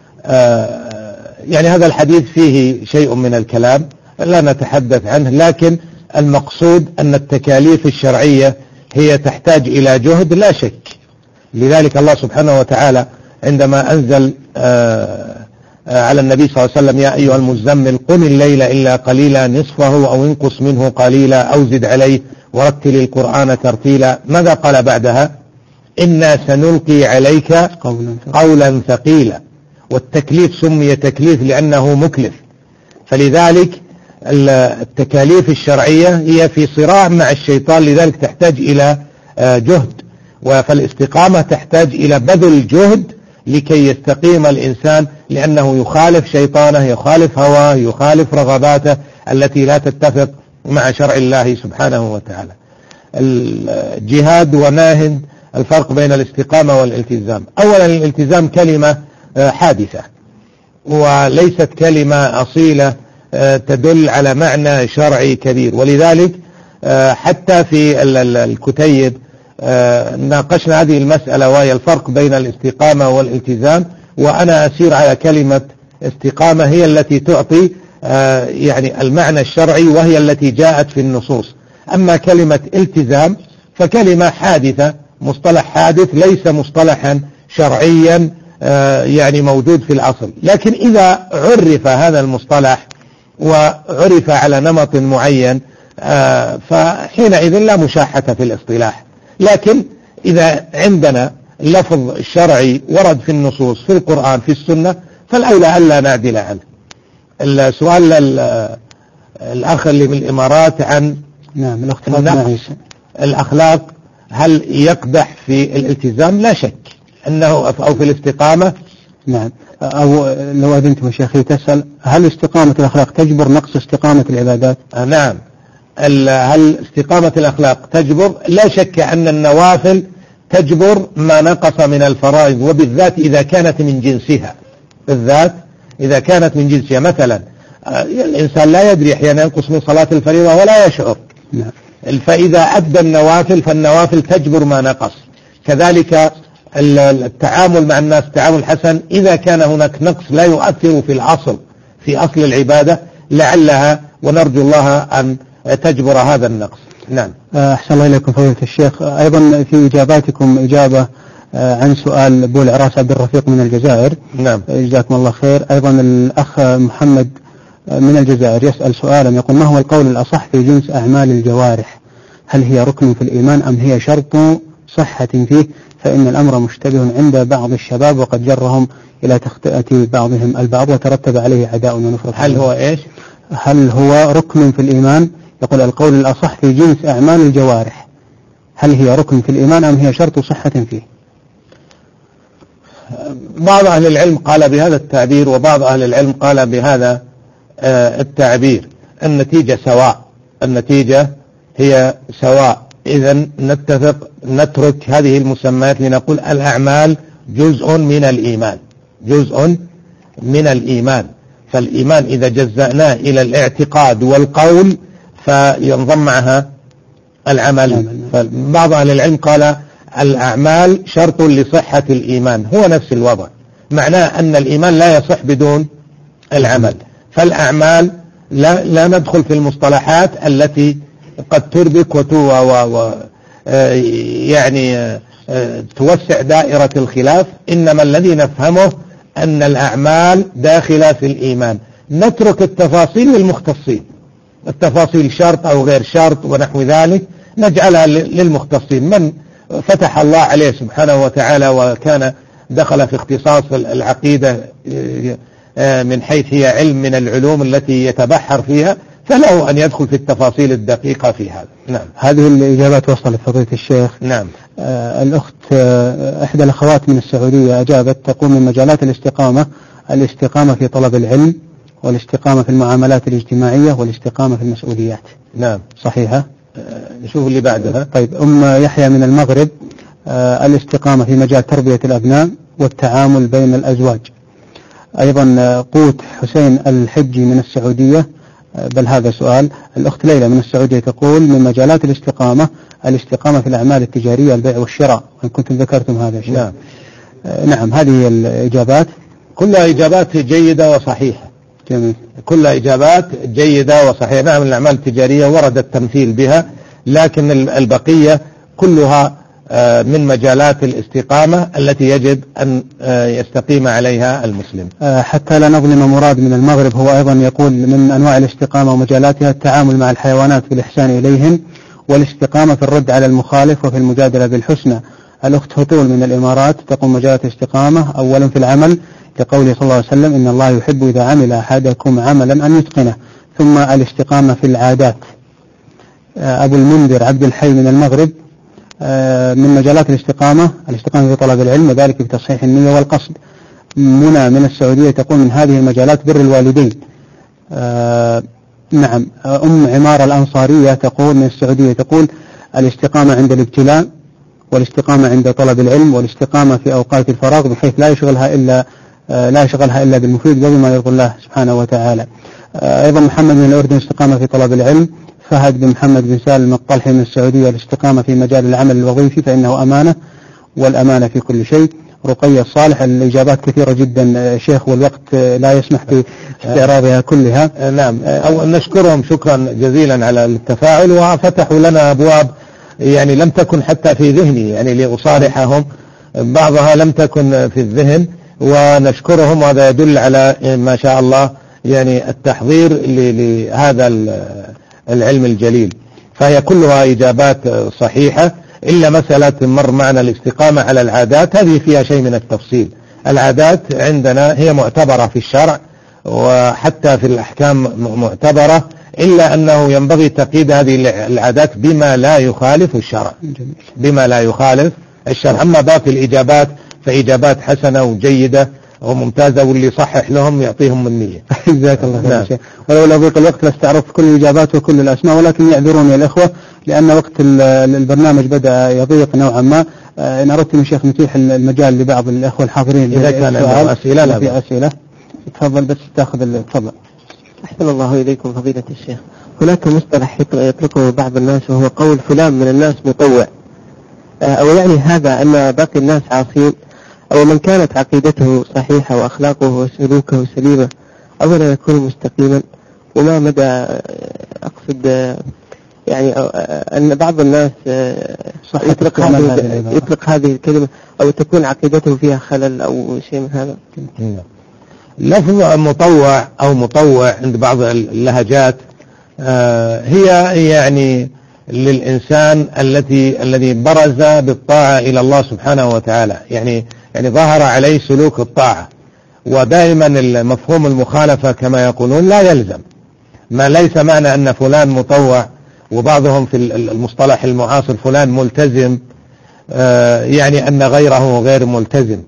يعني هذا الحديث فيه شيء من الكلام لا نتحدث عنه، لكن المقصود أن التكاليف الشرعية هي تحتاج إلى جهد لا شك. لذلك الله سبحانه وتعالى عندما أنزل على النبي صلى الله عليه وسلم: يا أيها المزمل قم الليل إلا قليلا نصفه أو انقص منه قليلا أو زد عليه ورتل القرآن ترتيلا. ماذا قال بعدها؟ إنا سنلقي عليك قولا ثقيلا. والتكليف سمي تكليف لأنه مكلف، فلذلك التكاليف الشرعية هي في صراع مع الشيطان، لذلك تحتاج إلى جهد، فالاستقامة تحتاج إلى بذل جهد لكي يستقيم الإنسان، لأنه يخالف شيطانه، يخالف هواه، يخالف رغباته التي لا تتفق مع شرع الله سبحانه وتعالى. الجهاد وناهد، الفرق بين الاستقامة والالتزام. أولا الالتزام كلمة حادثة وليست كلمة أصيلة تدل على معنى شرعي كبير، ولذلك حتى في الكتيب ناقشنا هذه المسألة وهي الفرق بين الاستقامة والالتزام، وأنا أسير على كلمة استقامة هي التي تعطي يعني المعنى الشرعي وهي التي جاءت في النصوص. أما كلمة التزام فكلمة حادثة، مصطلح حادث ليس مصطلحا شرعيا يعني موجود في الأصل، لكن إذا عرف هذا المصطلح وعرف على نمط معين فحينئذ لا مشاحة في الاصطلاح. لكن إذا عندنا لفظ شرعي ورد في النصوص في القرآن في السنة فالأولى ألا نعدل عنه. السؤال الأخ اللي من الإمارات عن نعم الاختلاف الأخلاق، هل يقدح في الالتزام؟ لا شك أنه أو في الاستقامة. نعم، أو لو أذنتم شيخي تسأل هل استقامة الأخلاق تجبر نقص استقامة العبادات؟ آه نعم، هل استقامة الأخلاق تجبر؟ لا شك أن النوافل تجبر ما نقص من الفرائض، وبالذات إذا كانت من جنسها، بالذات إذا كانت من جنسها. مثلا الإنسان لا يدري أحيانا ينقص من صلاة الفريضة ولا يشعر. نعم. فإذا أدى النوافل فالنوافل تجبر ما نقص. كذلك التعامل مع الناس تعامل حسن، إذا كان هناك نقص لا يؤثر في الأصل في أصل العبادة لعلها ونرجو الله أن تجبر هذا النقص. نعم. أحسن الله إليكم فضيلة الشيخ. أيضا في إجاباتكم إجابة عن سؤال أبو العراس عبد الرفيق من الجزائر. نعم. جزاكم الله خير. أيضا الأخ محمد من الجزائر يسأل سؤالا يقول: ما هو القول الأصح في جنس أعمال الجوارح؟ هل هي ركن في الإيمان أم هي شرط صحة فيه؟ فإن الأمر مشتبه عند بعض الشباب وقد جرهم إلى تخطئة بعضهم البعض وترتب عليه عداء ونفرة. هل هو إيش؟ هل هو ركن في الإيمان؟ يقول القول الأصح في جنس أعمال الجوارح، هل هي ركن في الإيمان أم هي شرط صحة فيه؟ بعض أهل العلم قال بهذا التعبير وبعض أهل العلم قال بهذا التعبير. النتيجة سواء، النتيجة هي سواء. إذن نتفق نترك هذه المسميات لنقول الأعمال جزء من الإيمان، جزء من الإيمان. فالإيمان إذا جزأناه إلى الاعتقاد والقول فينضم معها العمل. فبعض أهل العلم قال الأعمال شرط لصحة الإيمان، هو نفس الوضع، معناه أن الإيمان لا يصح بدون العمل. فالأعمال لا, لا ندخل في المصطلحات التي قد تربك وتو و يعني توسع دائرة الخلاف، إنما الذي نفهمه أن الأعمال داخلة في الإيمان. نترك التفاصيل للمختصين، التفاصيل شرط أو غير شرط ونحو ذلك نجعلها للمختصين، من فتح الله عليه سبحانه وتعالى وكان دخل في اختصاص العقيدة من حيث هي علم من العلوم التي يتبحر فيها، فله أن يدخل في التفاصيل الدقيقة في هذا. نعم. هذه الإجابات وصلت فضيلة الشيخ. نعم. آه الأخت آه إحدى الأخوات من السعودية أجابت تقول: من مجالات الاستقامة الاستقامة في طلب العلم، والاستقامة في المعاملات الاجتماعية، والاستقامة في المسؤوليات. نعم. صحيحة؟ آه نشوف اللي بعدها. طيب، أم يحيى من المغرب آه الاستقامة في مجال تربية الأبناء والتعامل بين الأزواج. أيضا قوت حسين الحجي من السعودية، بل هذا سؤال. الأخت ليلى من السعودية تقول: من مجالات الاستقامة الاستقامة في الأعمال التجارية، البيع والشراء، وإن كنتم ذكرتم هذا الشيء. نعم. نعم، هذه الإجابات كلها إجابات جيدة وصحيحة. جميل. كلها إجابات جيدة وصحيحة. نعم، الأعمال التجارية ورد التمثيل بها، لكن البقية كلها من مجالات الاستقامة التي يجب أن يستقيم عليها المسلم. حتى لا نظلم مراد من المغرب، هو أيضا يقول من أنواع الاستقامة ومجالاتها التعامل مع الحيوانات بالإحسان إليهم، والاستقامة في الرد على المخالف وفي المجادلة بالحسنى. الأخت هطول من الإمارات تقوم مجالات الاستقامة أولا في العمل، لقوله صلى الله عليه وسلم إن الله يحب إذا عمل أحدكم عملا أن يتقنه. ثم الاستقامة في العادات. أبو المنذر عبد الحي من المغرب من مجالات الاستقامة الاستقامة في طلب العلم، وذلك بتصحيح النية والقصد. منى من السعودية تقول من هذه المجالات بر الوالدين. آه نعم. أم عمارة الأنصارية تقول من السعودية تقول الاستقامة عند الابتلاء، والاستقامة عند طلب العلم، والاستقامة في أوقات الفراغ بحيث لا يشغلها إلا آه لا يشغلها إلا بالمفيد قبل ما يرضي الله سبحانه وتعالى. آه أيضا محمد من الأردن استقامة في طلب العلم. فهد بن محمد بن سالم الطلحي من السعودية الاستقامة في مجال العمل الوظيفي فإنه أمانة، والأمانة في كل شيء. رقية الصالح. الإجابات كثيرة جدا شيخ، والوقت لا يسمح باستعراضها كلها. نعم. أو نشكرهم شكرا جزيلا على التفاعل، وفتحوا لنا أبواب يعني لم تكن حتى في ذهني، يعني لأصارحهم بعضها لم تكن في الذهن، ونشكرهم، وهذا يدل على ما شاء الله يعني التحضير لهذا العلم الجليل. فهي كلها إجابات صحيحة، إلا مسألة مر معنا الاستقامة على العادات، هذه فيها شيء من التفصيل. العادات عندنا هي معتبرة في الشرع وحتى في الأحكام معتبرة، إلا أنه ينبغي تقييد هذه العادات بما لا يخالف الشرع، بما لا يخالف الشرع. أما باقي الإجابات فإجابات حسنة وجيدة وممتازة، واللي صحح لهم يعطيهم منية. جزاك الله خير شيخ. ولو لو ضيق الوقت لاستعرضت كل الإجابات وكل الأسماء، ولكن يعذروني الإخوة لأن وقت البرنامج بدأ يضيق نوعا ما. إن أردت من شيخ نتيح المجال لبعض الإخوة الحاضرين إذا كان عنده أسئلة. لا في أسئلة تفضل، بس تأخذ تفضل. أحسن الله إليكم فضيلة الشيخ. هناك مصطلح يطلقه بعض الناس وهو قول فلان من الناس مطوع، أو يعني هذا أن باقي الناس عاصين، أو من كانت عقيدته صحيحة وأخلاقه وسلوكه سليمة أولا يكون مستقيما؟ وما مدى أقصد يعني أن بعض الناس يطلق هذه, يطلق هذه الكلمة أو تكون عقيدته فيها خلل أو شيء من هذا؟ لفظ مطوع أو مطوع عند بعض اللهجات هي يعني للإنسان التي الذي برز بالطاعة إلى الله سبحانه وتعالى، يعني يعني ظهر عليه سلوك الطاعة. ودائما المفهوم المخالفة كما يقولون لا يلزم، ما ليس معنى أن فلان مطوع، وبعضهم في المصطلح المعاصر فلان ملتزم يعني أن غيره غير ملتزم.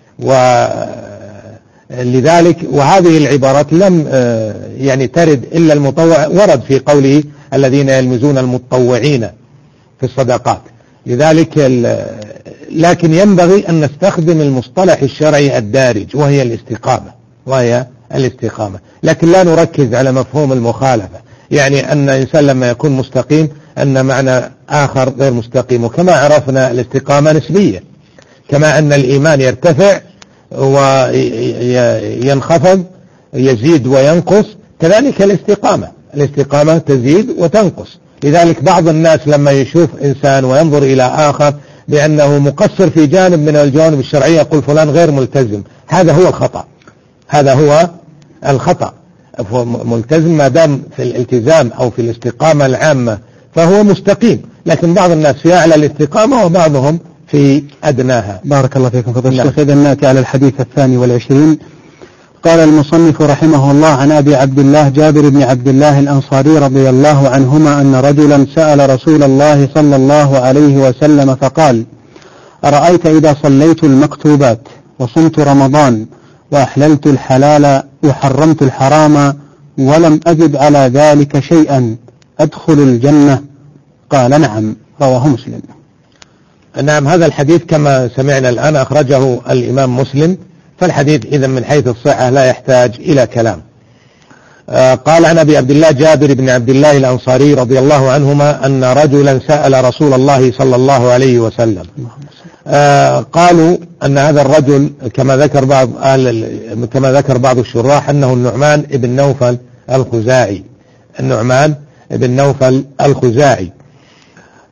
ولذلك وهذه العبارات لم يعني ترد إلا المطوع، ورد في قوله الذين يلمزون المتطوعين في الصدقات. لذلك لكن ينبغي أن نستخدم المصطلح الشرعي الدارج وهي الاستقامة، وهي الاستقامة، لكن لا نركز على مفهوم المخالفة، يعني أن الإنسان لما يكون مستقيم أن معنى آخر غير مستقيم. وكما عرفنا الاستقامة نسبية، كما أن الإيمان يرتفع وينخفض، يزيد وينقص، كذلك الاستقامة الاستقامة تزيد وتنقص. لذلك بعض الناس لما يشوف إنسان وينظر إلى آخر بأنه مقصر في جانب من الجوانب الشرعية يقول فلان غير ملتزم، هذا هو الخطأ، هذا هو الخطأ. ملتزم ما دام في الالتزام أو في الاستقامة العامة فهو مستقيم، لكن بعض الناس في أعلى الاستقامة وبعضهم في أدناها. بارك الله فيكم فضيلة الشيخ. إذا نأتي على الحديث الثاني والعشرين. قال المصنف رحمه الله عن أبي عبد الله جابر بن عبد الله الأنصاري رضي الله عنهما أن رجلا سأل رسول الله صلى الله عليه وسلم فقال: أرأيت إذا صليت المكتوبات وصمت رمضان وأحللت الحلال وحرمت الحرام ولم أجد على ذلك شيئا أدخل الجنة؟ قال: نعم. رواه مسلم. نعم، هذا الحديث كما سمعنا الآن أخرجه الإمام مسلم، فالحديث إذن من حيث الصحة لا يحتاج إلى كلام. آه قال عن أبي عبد الله جابر بن عبد الله الأنصاري رضي الله عنهما أن رجلا سأل رسول الله صلى الله عليه وسلم. آه قالوا أن هذا الرجل كما ذكر بعض كما ذكر بعض الشراح أنه النعمان بن نوفل الخزاعي، النعمان بن نوفل الخزاعي.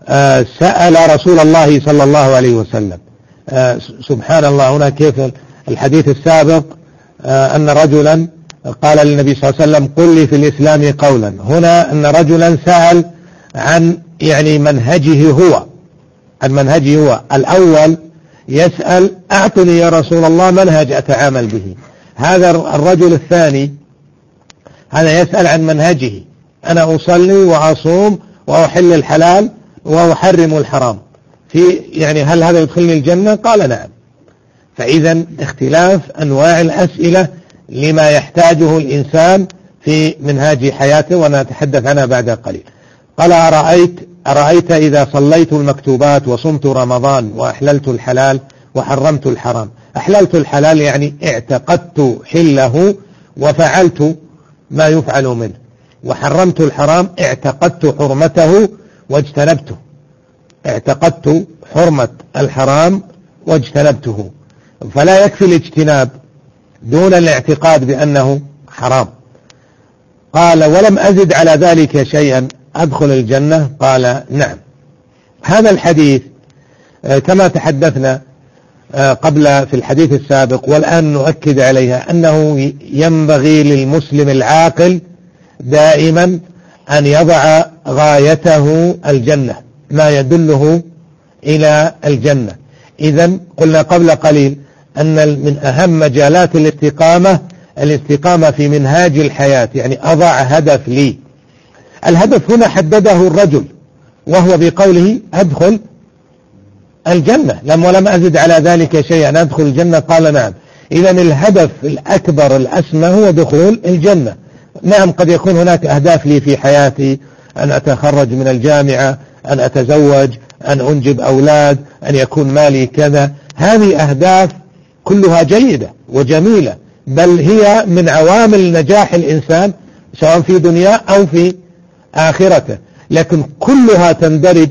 آه سأل رسول الله صلى الله عليه وسلم. آه سبحان الله، هنا كيف الحديث السابق آه أن رجلا قال للنبي صلى الله عليه وسلم قل لي في الإسلام قولا، هنا أن رجلا سأل عن يعني منهجه هو، عن منهجه هو. الأول يسأل أعطني يا رسول الله منهج أتعامل به. هذا الرجل الثاني هذا يسأل عن منهجه، أنا أصلي وأصوم وأحل الحلال وأحرم الحرام، في يعني هل هذا يدخلني الجنة؟ قال نعم. فإذا اختلاف أنواع الأسئلة لما يحتاجه الإنسان في منهاج حياته، ونتحدث عنها بعد قليل. قال أرأيت, أرأيت إذا صليت المكتوبات وصمت رمضان وأحللت الحلال وحرمت الحرام. أحللت الحلال يعني اعتقدت حله وفعلت ما يفعل منه، وحرمت الحرام اعتقدت حرمته واجتنبته، اعتقدت حرمة الحرام واجتنبته. فلا يكفي الاجتناب دون الاعتقاد بأنه حرام. قال ولم أزد على ذلك شيئا أدخل الجنة؟ قال نعم. هذا الحديث كما تحدثنا قبل في الحديث السابق والآن نؤكد عليها، أنه ينبغي للمسلم العاقل دائما أن يضع غايته الجنة، ما يدله إلى الجنة. إذن قلنا قبل قليل أن من أهم مجالات الاستقامة الاستقامة في منهاج الحياة، يعني أضع هدف لي. الهدف هنا حدده الرجل وهو بقوله أدخل الجنة، لم ولم أزد على ذلك شيئا أدخل الجنة؟ قال نعم. إذن الهدف الأكبر الأسمى هو دخول الجنة. نعم قد يكون هناك أهداف لي في حياتي، أن أتخرج من الجامعة، أن أتزوج، أن أنجب أولاد، أن يكون مالي كذا. هذه أهداف كلها جيدة وجميلة، بل هي من عوامل نجاح الإنسان سواء في دنيا أو في آخرته، لكن كلها تندرج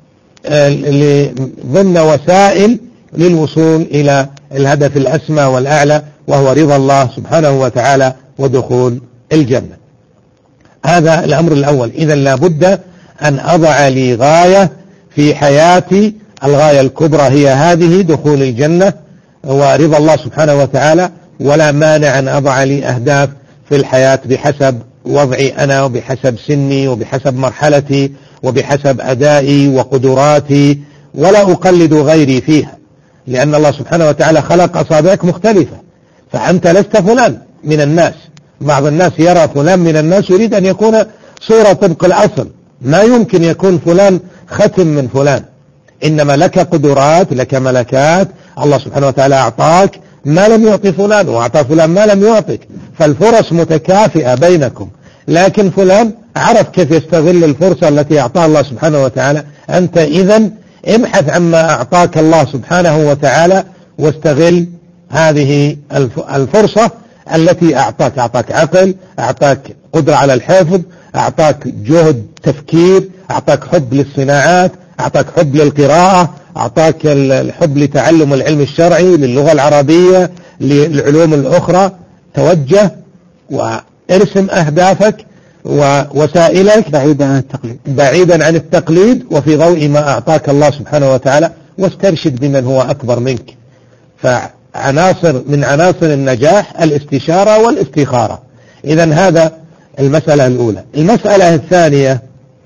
ضمن وسائل للوصول إلى الهدف الأسمى والأعلى، وهو رضا الله سبحانه وتعالى ودخول الجنة. هذا الأمر الأول. إذا لابد أن أضع لي غاية في حياتي، الغاية الكبرى هي هذه، دخول الجنة ورضا الله سبحانه وتعالى، ولا مانع أن أضع لي أهداف في الحياة بحسب وضعي أنا وبحسب سني وبحسب مرحلتي وبحسب أدائي وقدراتي، ولا أقلد غيري فيها، لأن الله سبحانه وتعالى خلق أصابعك مختلفة، فأنت لست فلان من الناس. بعض الناس يرى فلان من الناس يريد أن يكون صورة طبق الأصل، ما يمكن يكون فلان ختم من فلان، إنما لك قدرات، لك ملكات، الله سبحانه وتعالى أعطاك ما لم يعطي فلان، وأعطى فلان ما لم يعطيك، فالفرص متكافئة بينكم، لكن فلان عرف كيف يستغل الفرصة التي أعطاها الله سبحانه وتعالى. أنت إذن ابحث عما أعطاك الله سبحانه وتعالى واستغل هذه الفرصة التي أعطاك. أعطاك عقل، أعطاك قدرة على الحفظ، أعطاك جهد تفكير، أعطاك حب للصناعات، أعطاك حب للقراءة، أعطاك الحب لتعلم العلم الشرعي، للغة العربية، للعلوم الأخرى. توجه وارسم أهدافك ووسائلك بعيدا عن التقليد بعيدا عن التقليد وفي ضوء ما أعطاك الله سبحانه وتعالى، واسترشد بمن هو أكبر منك. فعناصر من عناصر النجاح الاستشارة والاستخارة. إذن هذا المسألة الأولى. المسألة الثانية،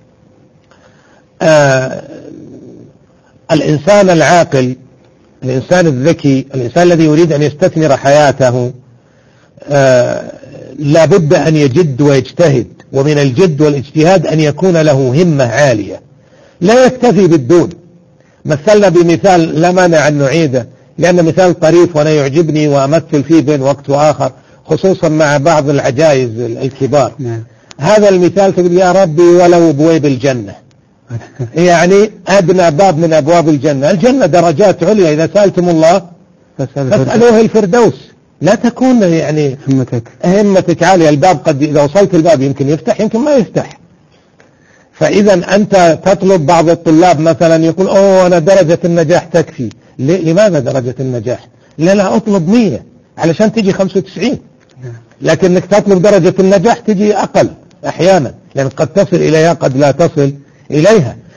آه الإنسان العاقل، الإنسان الذكي، الإنسان الذي يريد أن يستثمر حياته آه لابد أن يجد ويجتهد، ومن الجد والاجتهاد أن يكون له همة عالية، لا يكتفي بالدون. مثلنا بمثال لا مانع أن نعيده، لأن مثال طريف وأنا يعجبني وأمثل فيه بين وقت وآخر، خصوصا مع بعض العجائز الكبار. نعم. هذا المثال تقول يا ربي ولو بويب الجنة، يعني أدنى باب من أبواب الجنة. الجنة درجات عليا، إذا سألتم الله فاسألوه الفردوس. لا تكون يعني همتك همتك عالية، الباب قد إذا وصلت الباب يمكن يفتح يمكن ما يفتح. فإذا أنت تطلب، بعض الطلاب مثلا يقول أوه أنا درجة النجاح تكفي. لماذا درجة النجاح؟ لا لا أطلب مية علشان تجي خمسة وتسعين، لكنك تطلب درجة النجاح تجي أقل أحيانا، لأن قد تصل إليها قد لا تصل إليها.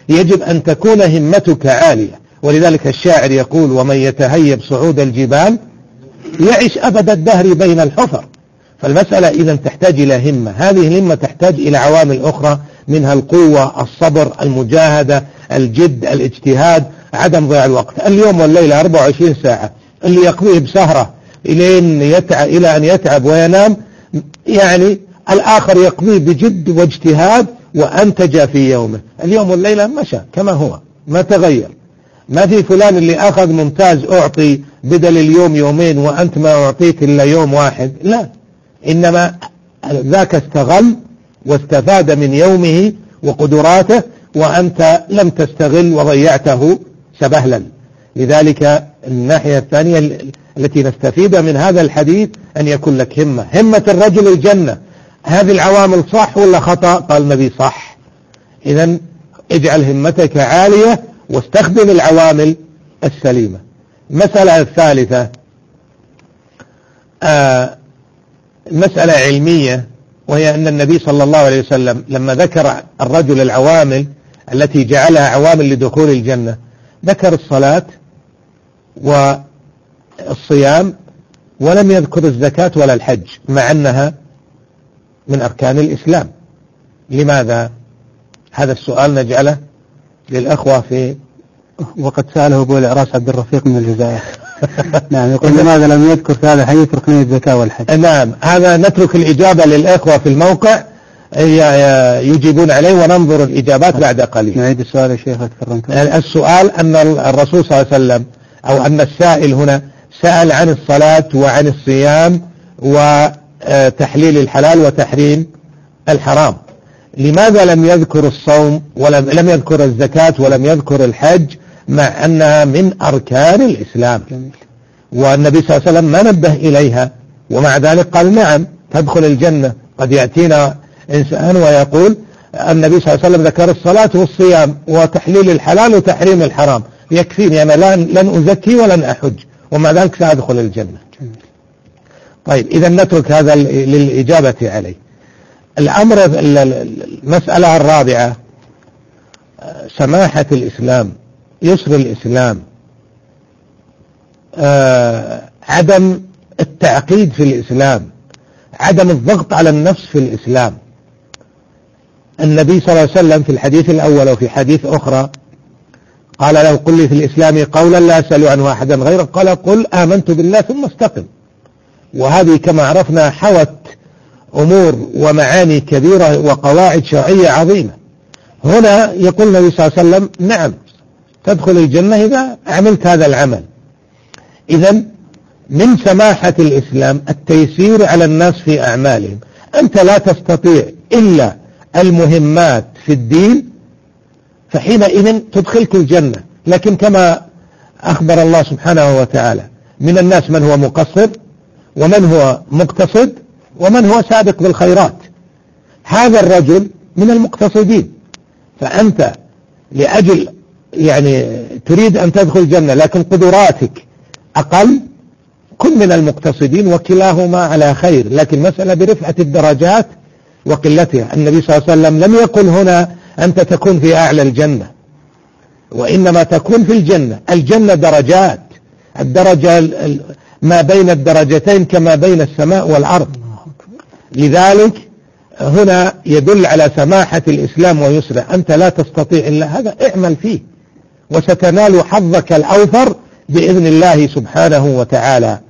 يجب أن تكون همتك عالية. ولذلك الشاعر يقول: ومن يتهيب صعود الجبال يعيش أبد الدهر بين الحفر. فالمسألة إذا تحتاج إلى همة، هذه الهمة تحتاج إلى عوامل أخرى، منها القوة، الصبر، المجاهدة، الجد، الاجتهاد، عدم ضياع الوقت. اليوم والليلة أربعة وعشرين ساعة، اللي يقضيه بسهرة إلى يتعب إلى أن يتعب وينام، يعني الآخر يقضيه بجد واجتهاد وأنتج في يومه. اليوم والليلة مشى كما هو، ما تغير. ما في فلان اللي أخذ ممتاز أعطي بدل اليوم يومين وأنت ما أعطيت إلا يوم واحد، لا، إنما ذاك استغل واستفاد من يومه وقدراته، وأنت لم تستغل وضيعته سبهلا. لذلك الناحية الثانية التي نستفيد من هذا الحديث أن يكون لك همة. همة الرجل الجنة، هذه العوامل صح ولا خطأ؟ قال النبي صح. إذن اجعل همتك عالية واستخدم العوامل السليمة. المسألة الثالثة آه مسألة علمية، وهي أن النبي صلى الله عليه وسلم لما ذكر الرجل العوامل التي جعلها عوامل لدخول الجنة، ذكر الصلاة والصيام ولم يذكر الزكاة ولا الحج، مع أنها من أركان الإسلام. لماذا؟ هذا السؤال نجعله للأخوة في وقد سأله أبو العراس عبد الرفيق من الجزائر. نعم، يقول لماذا لم يذكر في هذا الحديث ركني الزكاة والحج؟ نعم، هذا نترك الإجابة للأخوة في الموقع يجيبون عليه وننظر الإجابات بعد قليل. نعيد السؤال يا شيخ أكثر. السؤال أن الرسول صلى الله عليه وسلم أو أن السائل هنا سأل عن الصلاة وعن الصيام وتحليل الحلال وتحريم الحرام، لماذا لم يذكر الصوم ولم لم يذكر الزكاة ولم يذكر الحج مع أنها من أركان الإسلام؟ والنبي صلى الله عليه وسلم ما نبه إليها، ومع ذلك قال نعم تدخل الجنة. قد يأتينا إنسان ويقول النبي صلى الله عليه وسلم ذكر الصلاة والصيام وتحليل الحلال وتحريم الحرام، يكفيني أنا لن أزكي ولن أحج ومع ذلك سأدخل الجنة. طيب، إذا نترك هذا للإجابة عليه. الأمر المسألة الرابعة سماحة الإسلام، يسر الإسلام، آه عدم التعقيد في الإسلام، عدم الضغط على النفس في الإسلام. النبي صلى الله عليه وسلم في الحديث الأول وفي حديث أخرى قال له: قل لي في الإسلام قولا لا أسأل عنه أحدا غيرك. قال: قل آمنت بالله ثم استقم. وهذه كما عرفنا حوت أمور ومعاني كبيرة وقواعد شرعية عظيمة. هنا يقول النبي صلى الله عليه وسلم: نعم تدخل الجنة إذا عملت هذا العمل. إذن من سماحة الإسلام التيسير على الناس في أعمالهم. أنت لا تستطيع إلا المهمات في الدين، فحينئذ تدخلك الجنة. لكن كما أخبر الله سبحانه وتعالى: من الناس من هو مقصر ومن هو مقتصد ومن هو سابق بالخيرات. هذا الرجل من المقتصدين، فأنت لأجل يعني تريد أن تدخل الجنة لكن قدراتك أقل، كن من المقتصدين، وكلاهما على خير. لكن مسألة برفعة الدرجات وقلتها. النبي صلى الله عليه وسلم لم يقل هنا أنت تكون في أعلى الجنة، وإنما تكون في الجنة. الجنة درجات، الدرجة ما بين الدرجتين كما بين السماء والأرض. لذلك هنا يدل على سماحة الإسلام ويسره. أنت لا تستطيع إلا هذا، اعمل فيه وستنال حظك الأوفر بإذن الله سبحانه وتعالى.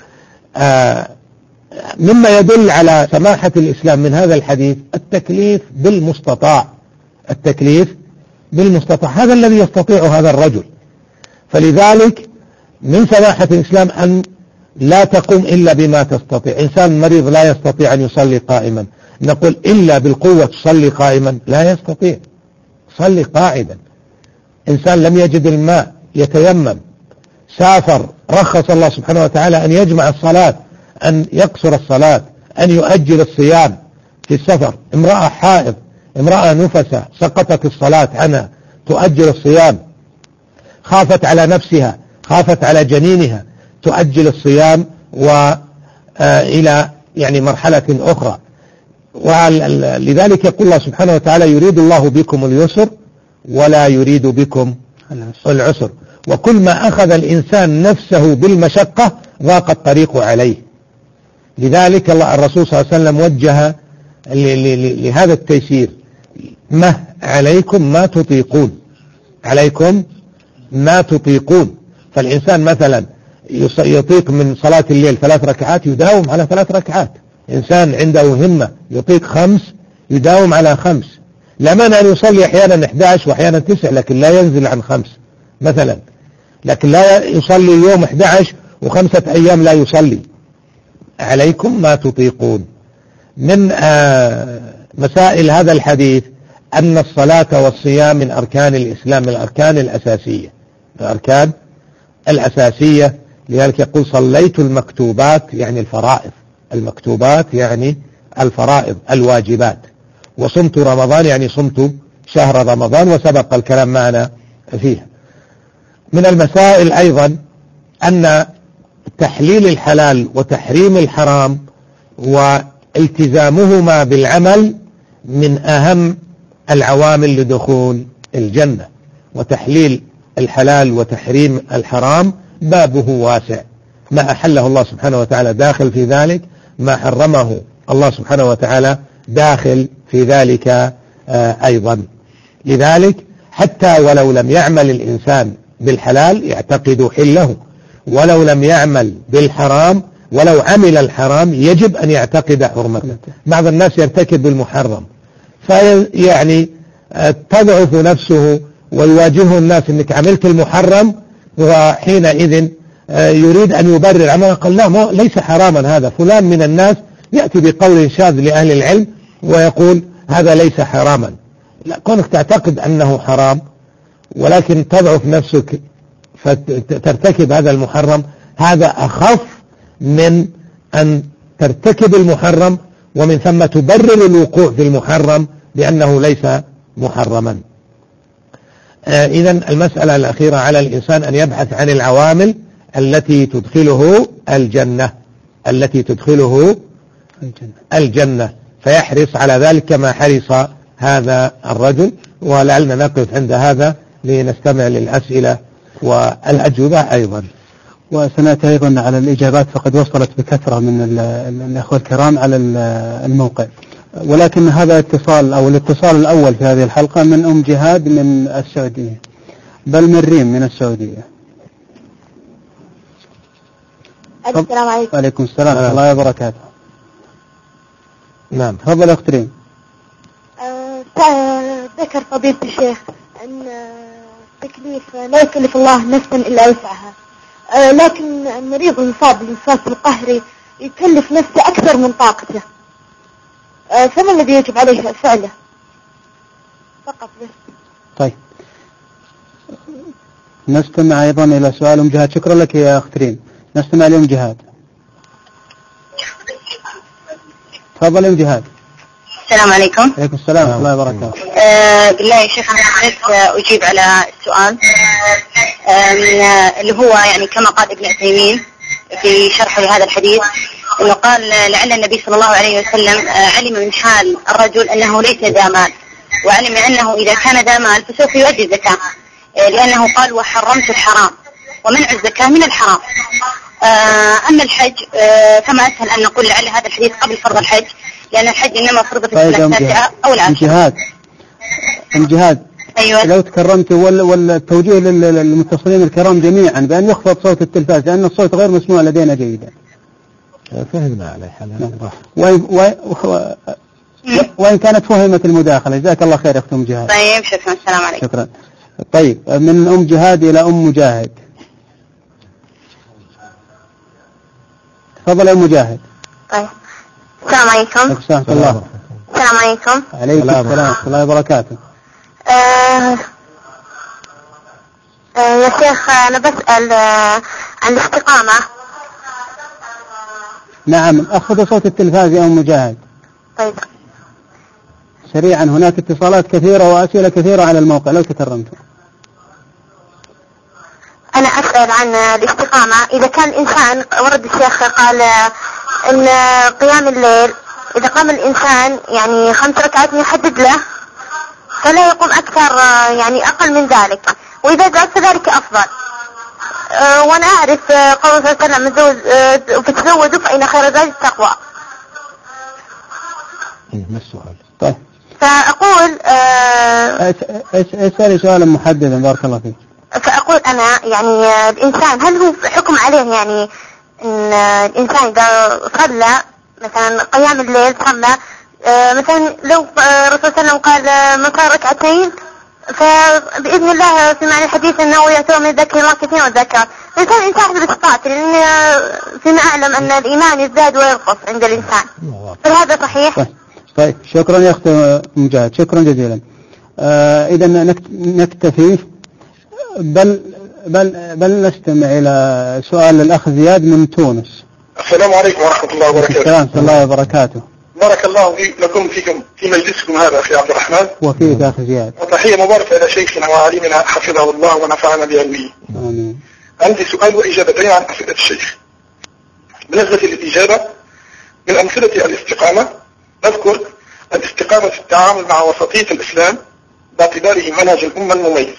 آه مما يدل على سماحة الإسلام من هذا الحديث التكليف بالمستطاع. التكليف بالمستطاع، هذا الذي يستطيع هذا الرجل. فلذلك من سماحة الإسلام أن لا تقوم إلا بما تستطيع. إنسان مريض لا يستطيع أن يصلي قائما، نقول إلا بالقوة تصلي قائما؟ لا يستطيع، صلي قاعدا. إنسان لم يجد الماء يتيمم، سافر، رخص الله سبحانه وتعالى أن يجمع الصلاة، أن يقصر الصلاة، أن يؤجل الصيام في السفر. امرأة حائض، امرأة نفسة سقطت الصلاة عنها، تؤجل الصيام. خافت على نفسها، خافت على جنينها، تؤجل الصيام وإلى يعني مرحلة أخرى. ولذلك يقول الله سبحانه وتعالى: يريد الله بكم اليسر ولا يريد بكم العسر، وكل ما أخذ الإنسان نفسه بالمشقة ضاق الطريق عليه. لذلك الرسول صلى الله عليه وسلم وجه لهذا التيسير: ما عليكم ما تطيقون، عليكم ما تطيقون. فالإنسان مثلا يطيق من صلاة الليل ثلاث ركعات يداوم على ثلاث ركعات، إنسان عنده همة يطيق خمس يداوم على خمس. لا مانع أن يصلي أحيانا أحد عشر وأحيانا تسع، لكن لا ينزل عن خمس مثلا، لكن لا يصلي اليوم أحد عشر وخمسة أيام لا يصلي. عليكم ما تطيقون. من آه مسائل هذا الحديث أن الصلاة والصيام من أركان الإسلام، من الأركان الأساسية، من الأركان الأساسية. لذلك يقول: صليت المكتوبات، يعني الفرائض، المكتوبات يعني الفرائض الواجبات، وصمت رمضان يعني صمت شهر رمضان، وسبق الكلام معنا فيها. من المسائل أيضا أن تحليل الحلال وتحريم الحرام والتزامهما بالعمل من أهم العوامل لدخول الجنة. وتحليل الحلال وتحريم الحرام بابه واسع، ما أحله الله سبحانه وتعالى داخل في ذلك، ما حرمه الله سبحانه وتعالى داخل في ذلك أيضا. لذلك حتى ولو لم يعمل الإنسان بالحلال يعتقد حله، ولو لم يعمل بالحرام، ولو عمل الحرام يجب أن يعتقد حرمته. بعض الناس يرتكب بالمحرم فيعني تضعف نفسه ويواجهه الناس: انك عملت المحرم، وحينئذ يريد أن يبرر عمله. قال: لا، ليس حراما هذا. فلان من الناس يأتي بقول شاذ لأهل العلم ويقول هذا ليس حراما. لا، كونك تعتقد أنه حرام ولكن تضعف نفسك فترتكب هذا المحرم، هذا أخف من أن ترتكب المحرم ومن ثم تبرر الوقوع في المحرم بأنه ليس محرما. آه إذن المسألة الأخيرة على الإنسان أن يبحث عن العوامل التي تدخله الجنة، التي تدخله الجنة, الجنة فيحرص على ذلك كما حرص هذا الرجل. ولعلنا نقف عند هذا لنستمع للأسئلة والأجوبة أيضا. وسنأتي أيضا على الإجابات، فقد وصلت بكثرة من الأخوة الكرام على الموقع. ولكن هذا اتصال أو الاتصال الأول في هذه الحلقة من أم جهاد من السعودية، بل من ريم من السعودية. السلام عليكم. وعليكم السلام ورحمة الله وبركاته. نعم، تفضل أخت ريم. ذكر فضيلة الشيخ أن التكليف لا يكلف الله نفسا إلا وسعها، لكن المريض المصاب بالوسواس القهري يكلف نفسه أكثر من طاقته، فما الذي يجب عليه فعله؟ فقط بس. طيب، نستمع أيضا إلى سؤال أم جهاد. شكرا لك يا أخت ريم. نستمع لأم جهاد. تفضل أم جهاد. السلام عليكم. عليكم السلام ورحمة الله وبركاته. أه بالله يا شيخ، أنا حرصت أجيب على السؤال اللي هو يعني كما قال ابن عثيمين في شرحه لهذا الحديث، انه قال: لعل النبي صلى الله عليه وسلم علم من حال الرجل انه ليس ذا مال، وعلم انه اذا كان ذا مال فسوف يؤدي الزكاة، لانه قال: وحرمت الحرام، ومنع الزكاة من الحرام. اما الحج فما اسهل ان نقول لعل هذا الحديث قبل فرض الحج، لان الحج انما فرض في السنة التاسعة او العاشرة. جهاد ام جهاد أيوة. لو تكرمت والتوجيه للمتصلين الكرام جميعا بأن يخفض صوت التلفاز، لأن الصوت غير مسموع لدينا جيدا. فهمنا عليه حالة. وإن, وإن كانت فهمت المداخلة. جزاك الله خير أخت أم جهاد. طيب، شكرا. السلام عليكم. شكرا. طيب، من أم جهاد إلى أم مجاهد. تفضل يا أم مجاهد. طيب، السلام عليكم. السلام الله. السلام عليكم. عليكم السلام ورحمة الله وبركاته. آه آه يا شيخ، أنا بسأل آه عن الاستقامة. نعم، أخذ صوت التلفاز يا أم مجاهد. طيب، سريعا، هناك اتصالات كثيرة وأسئلة كثيرة على الموقع لو تكرمتم. أنا أسأل عن الاستقامة. إذا كان الإنسان، ورد الشيخ قال إن قيام الليل إذا قام الإنسان يعني خمس ركعات يحدد له فلا يقوم أكثر يعني أقل من ذلك، وإذا زاد فذلك أفضل. أه وأنا أعرف قول صلى الله عليه وسلم فتزودوا فإن خير زاد التقوى. ما السؤال؟ طيب فأقول أه اسألي سؤالا محددا بارك الله فيك. فأقول أنا يعني الإنسان هل هو حكم عليه يعني إن الإنسان إذا صلى مثلا قيام الليل صلى أه مثلا لو الرسول صلى الله عليه وسلم قال من صلى ركعتين فبإذن الله في معنى الحديث أنه يأتون من ذكر الله كثيرا وذكر الإنسان إنسان حسب استطاعته، لأن فيما أعلم أن الإيمان يزداد وينقص عند الإنسان. فهذا صحيح؟ طيب, طيب. شكرا يا أخت مجاهد، شكرا جزيلا. آه إذا نكتفي بل بل بل نستمع إلى سؤال الأخ زياد من تونس. السلام عليكم ورحمة الله وبركاته. السلام ورحمة الله وبركاته. بارك الله لكم فيكم في مجلسكم هذا أخي عبد الرحمن. وفيك أخي زياد. وتحية مباركة إلى شيخنا وعليمنا حفظه الله ونفعنا بعلمه. آمين. عندي سؤال وإجابتين عن أسئلة الشيخ. بالنسبة للإجابة من أمثلة الاستقامة نذكر الاستقامة في التعامل مع وسطية الإسلام باعتباره منهج الأمة المميز.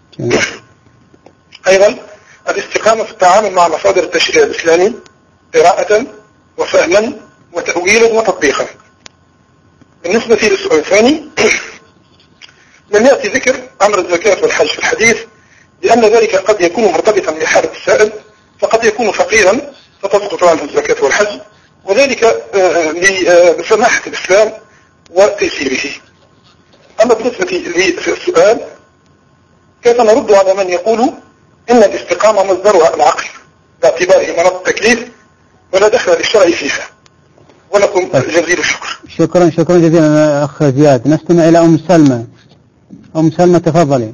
أيضا الاستقامة في التعامل مع مصادر التشريع الإسلامي قراءة وفهما وتأويلا وتطبيقا. بالنسبة للسؤال الثاني لم يأتي ذكر أمر الزكاة والحج في الحديث، لأن ذلك قد يكون مرتبطا بحالة السائل، فقد يكون فقيرا فتسقط عنه الزكاة والحج، وذلك لسماحة الإسلام وتيسيره. أما بالنسبة للسؤال كيف نرد على من يقول إن الاستقامة مصدرها العقل باعتباره مناط التكليف ولا دخل للشرع فيها؟ ولكم جزيل الشكر. شكرا شكرا جزيلا أخ زياد. نستمع إلى أم سلمى. أم سلمى تفضلي.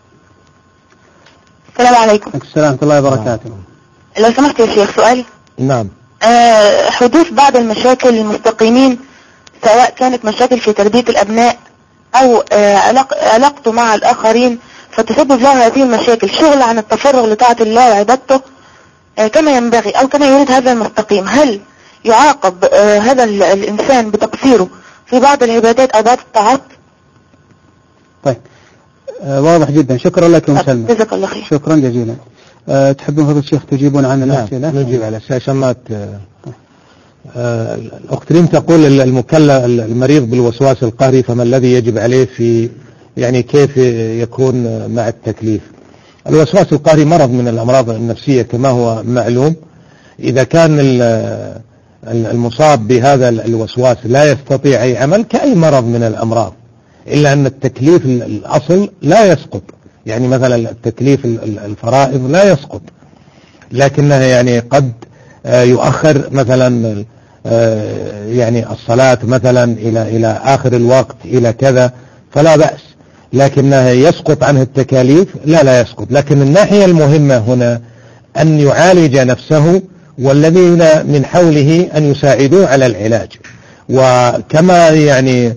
السلام عليكم. السلام ورحمة الله وبركاته. لو سمحت يا شيخ سؤالي. نعم. أه حدوث بعض المشاكل للمستقيمين سواء كانت مشاكل في تربية الأبناء أو أه علاقته مع الآخرين فتسبب له هذه المشاكل شغل عن التفرغ لطاعة الله وعبادته أه كما ينبغي أو كما يريد هذا المستقيم، هل يعاقب أه هذا الإنسان بتقصيره في بعض العبادات أو بعض الطاعات؟ طيب أه واضح جدا. شكرا لك أم سلمى. جزاك الله خير. شكرا جزيلا. أه تحبون فضل الشيخ تجيبون عن الأسئلة؟ نجيب على أسئلة عشان ما أه الأخت ريم تقول المكلف المريض بالوسواس القهري فما الذي يجب عليه في يعني كيف يكون مع التكليف؟ الوسواس القهري مرض من الأمراض النفسية كما هو معلوم. إذا كان المصاب بهذا الوسواس لا يستطيع أي عمل كأي مرض من الأمراض، إلا أن التكليف الأصل لا يسقط، يعني مثلا التكليف الفرائض لا يسقط، لكنه يعني قد يؤخر مثلا يعني الصلاة مثلا إلى إلى آخر الوقت إلى كذا فلا بأس، لكنه يسقط عنه التكاليف لا لا يسقط. لكن الناحية المهمة هنا أن يعالج نفسه والذين من حوله أن يساعدوه على العلاج. وكما يعني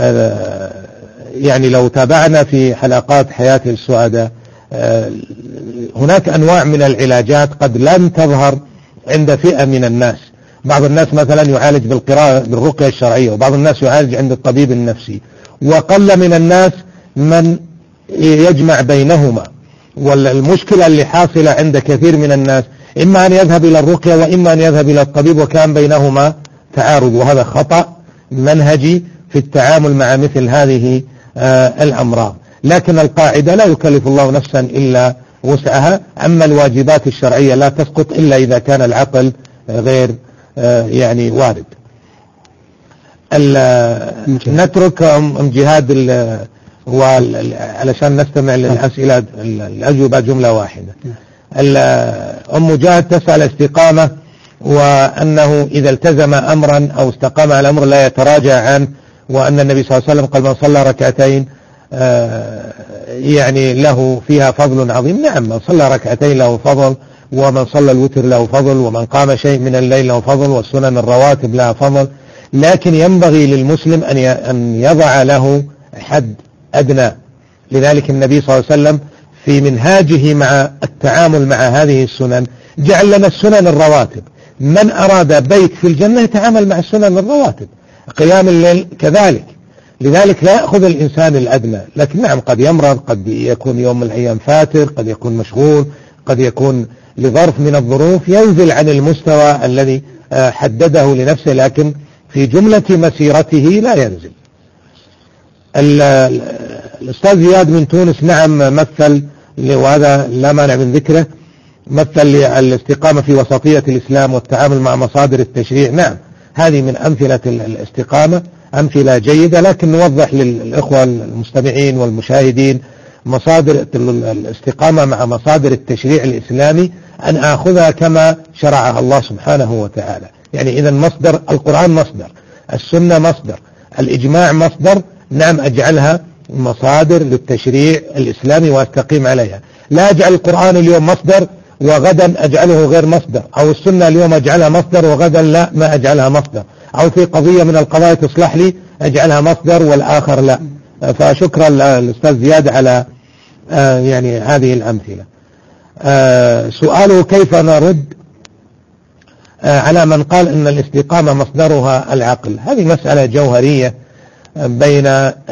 يعني لو تابعنا في حلقات حياة السعداء هناك أنواع من العلاجات قد لن تظهر عند فئة من الناس. بعض الناس مثلا يعالج بالقراءة بالرقية الشرعية، وبعض الناس يعالج عند الطبيب النفسي، وقل من الناس من يجمع بينهما. والمشكلة اللي حاصلة عند كثير من الناس إما أن يذهب إلى الرقية وإما أن يذهب إلى الطبيب وكان بينهما تعارض، وهذا خطأ منهجي في التعامل مع مثل هذه آه الأمراض. لكن القاعدة لا يكلف الله نفسا إلا وسعها، أما الواجبات الشرعية لا تسقط إلا إذا كان العقل غير آه يعني وارد. نترك أم جهاد علشان نستمع للأسئلة الأجوبة جملة واحدة. أم جهاد تسأل استقامة وأنه إذا التزم أمرا أو استقام على أمر لا يتراجع عنه، وأن النبي صلى الله عليه وسلم قال من صلى ركعتين يعني له فيها فضل عظيم. نعم، من صلى ركعتين له فضل، ومن صلى الوتر له فضل، ومن قام شيء من الليل له فضل، والسنن الرواتب لها فضل. لكن ينبغي للمسلم أن يضع له حد أدنى. لذلك النبي صلى الله عليه وسلم في منهاجه مع التعامل مع هذه السنن جعل لنا السنن الرواتب. من أراد بيت في الجنة يتعامل مع السنن الرواتب. قيام الليل كذلك، لذلك لا يأخذ الإنسان الأدنى. لكن نعم قد يمرض، قد يكون يوم من الأيام فاتر، قد يكون مشغول، قد يكون لظرف من الظروف ينزل عن المستوى الذي حدده لنفسه، لكن في جملة مسيرته لا ينزل. الأستاذ زياد من تونس نعم مثل، وهذا لا مانع من ذكره، مثل الاستقامة في وسطية الإسلام والتعامل مع مصادر التشريع. نعم هذه من أمثلة الاستقامة، أمثلة جيدة، لكن نوضح للإخوة المستمعين والمشاهدين مصادر الاستقامة مع مصادر التشريع الإسلامي أن آخذها كما شرعها الله سبحانه وتعالى. يعني إذا مصدر القرآن مصدر، السنة مصدر، الإجماع مصدر، نعم أجعلها مصادر للتشريع الإسلامي وأستقيم عليها. لا أجعل القرآن اليوم مصدر وغدا أجعله غير مصدر، أو السنة اليوم أجعلها مصدر وغدا لا ما أجعلها مصدر، أو في قضية من القضايا تصلح لي أجعلها مصدر والآخر لا. فشكرا للأستاذ زياد على آه يعني هذه الأمثلة. آه سؤاله كيف نرد آه على من قال أن الاستقامة مصدرها العقل. هذه مسألة جوهرية بين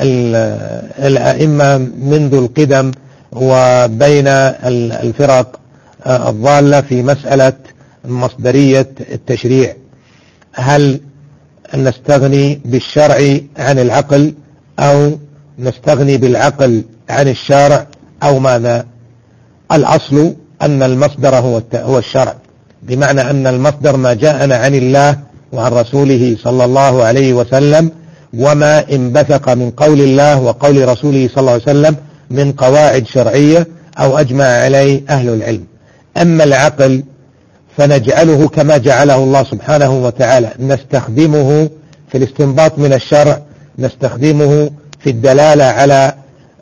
الأئمة منذ القدم وبين الفرق الضالة في مسألة مصدرية التشريع. هل نستغني بالشرع عن العقل أو نستغني بالعقل عن الشرع أو ماذا؟ الأصل أن المصدر هو هو الشرع، بمعنى أن المصدر ما جاءنا عن الله وعن رسوله صلى الله عليه وسلم، وما انبثق من قول الله وقول رسوله صلى الله عليه وسلم من قواعد شرعية أو أجمع عليه أهل العلم. أما العقل فنجعله كما جعله الله سبحانه وتعالى، نستخدمه في الاستنباط من الشرع، نستخدمه في الدلالة على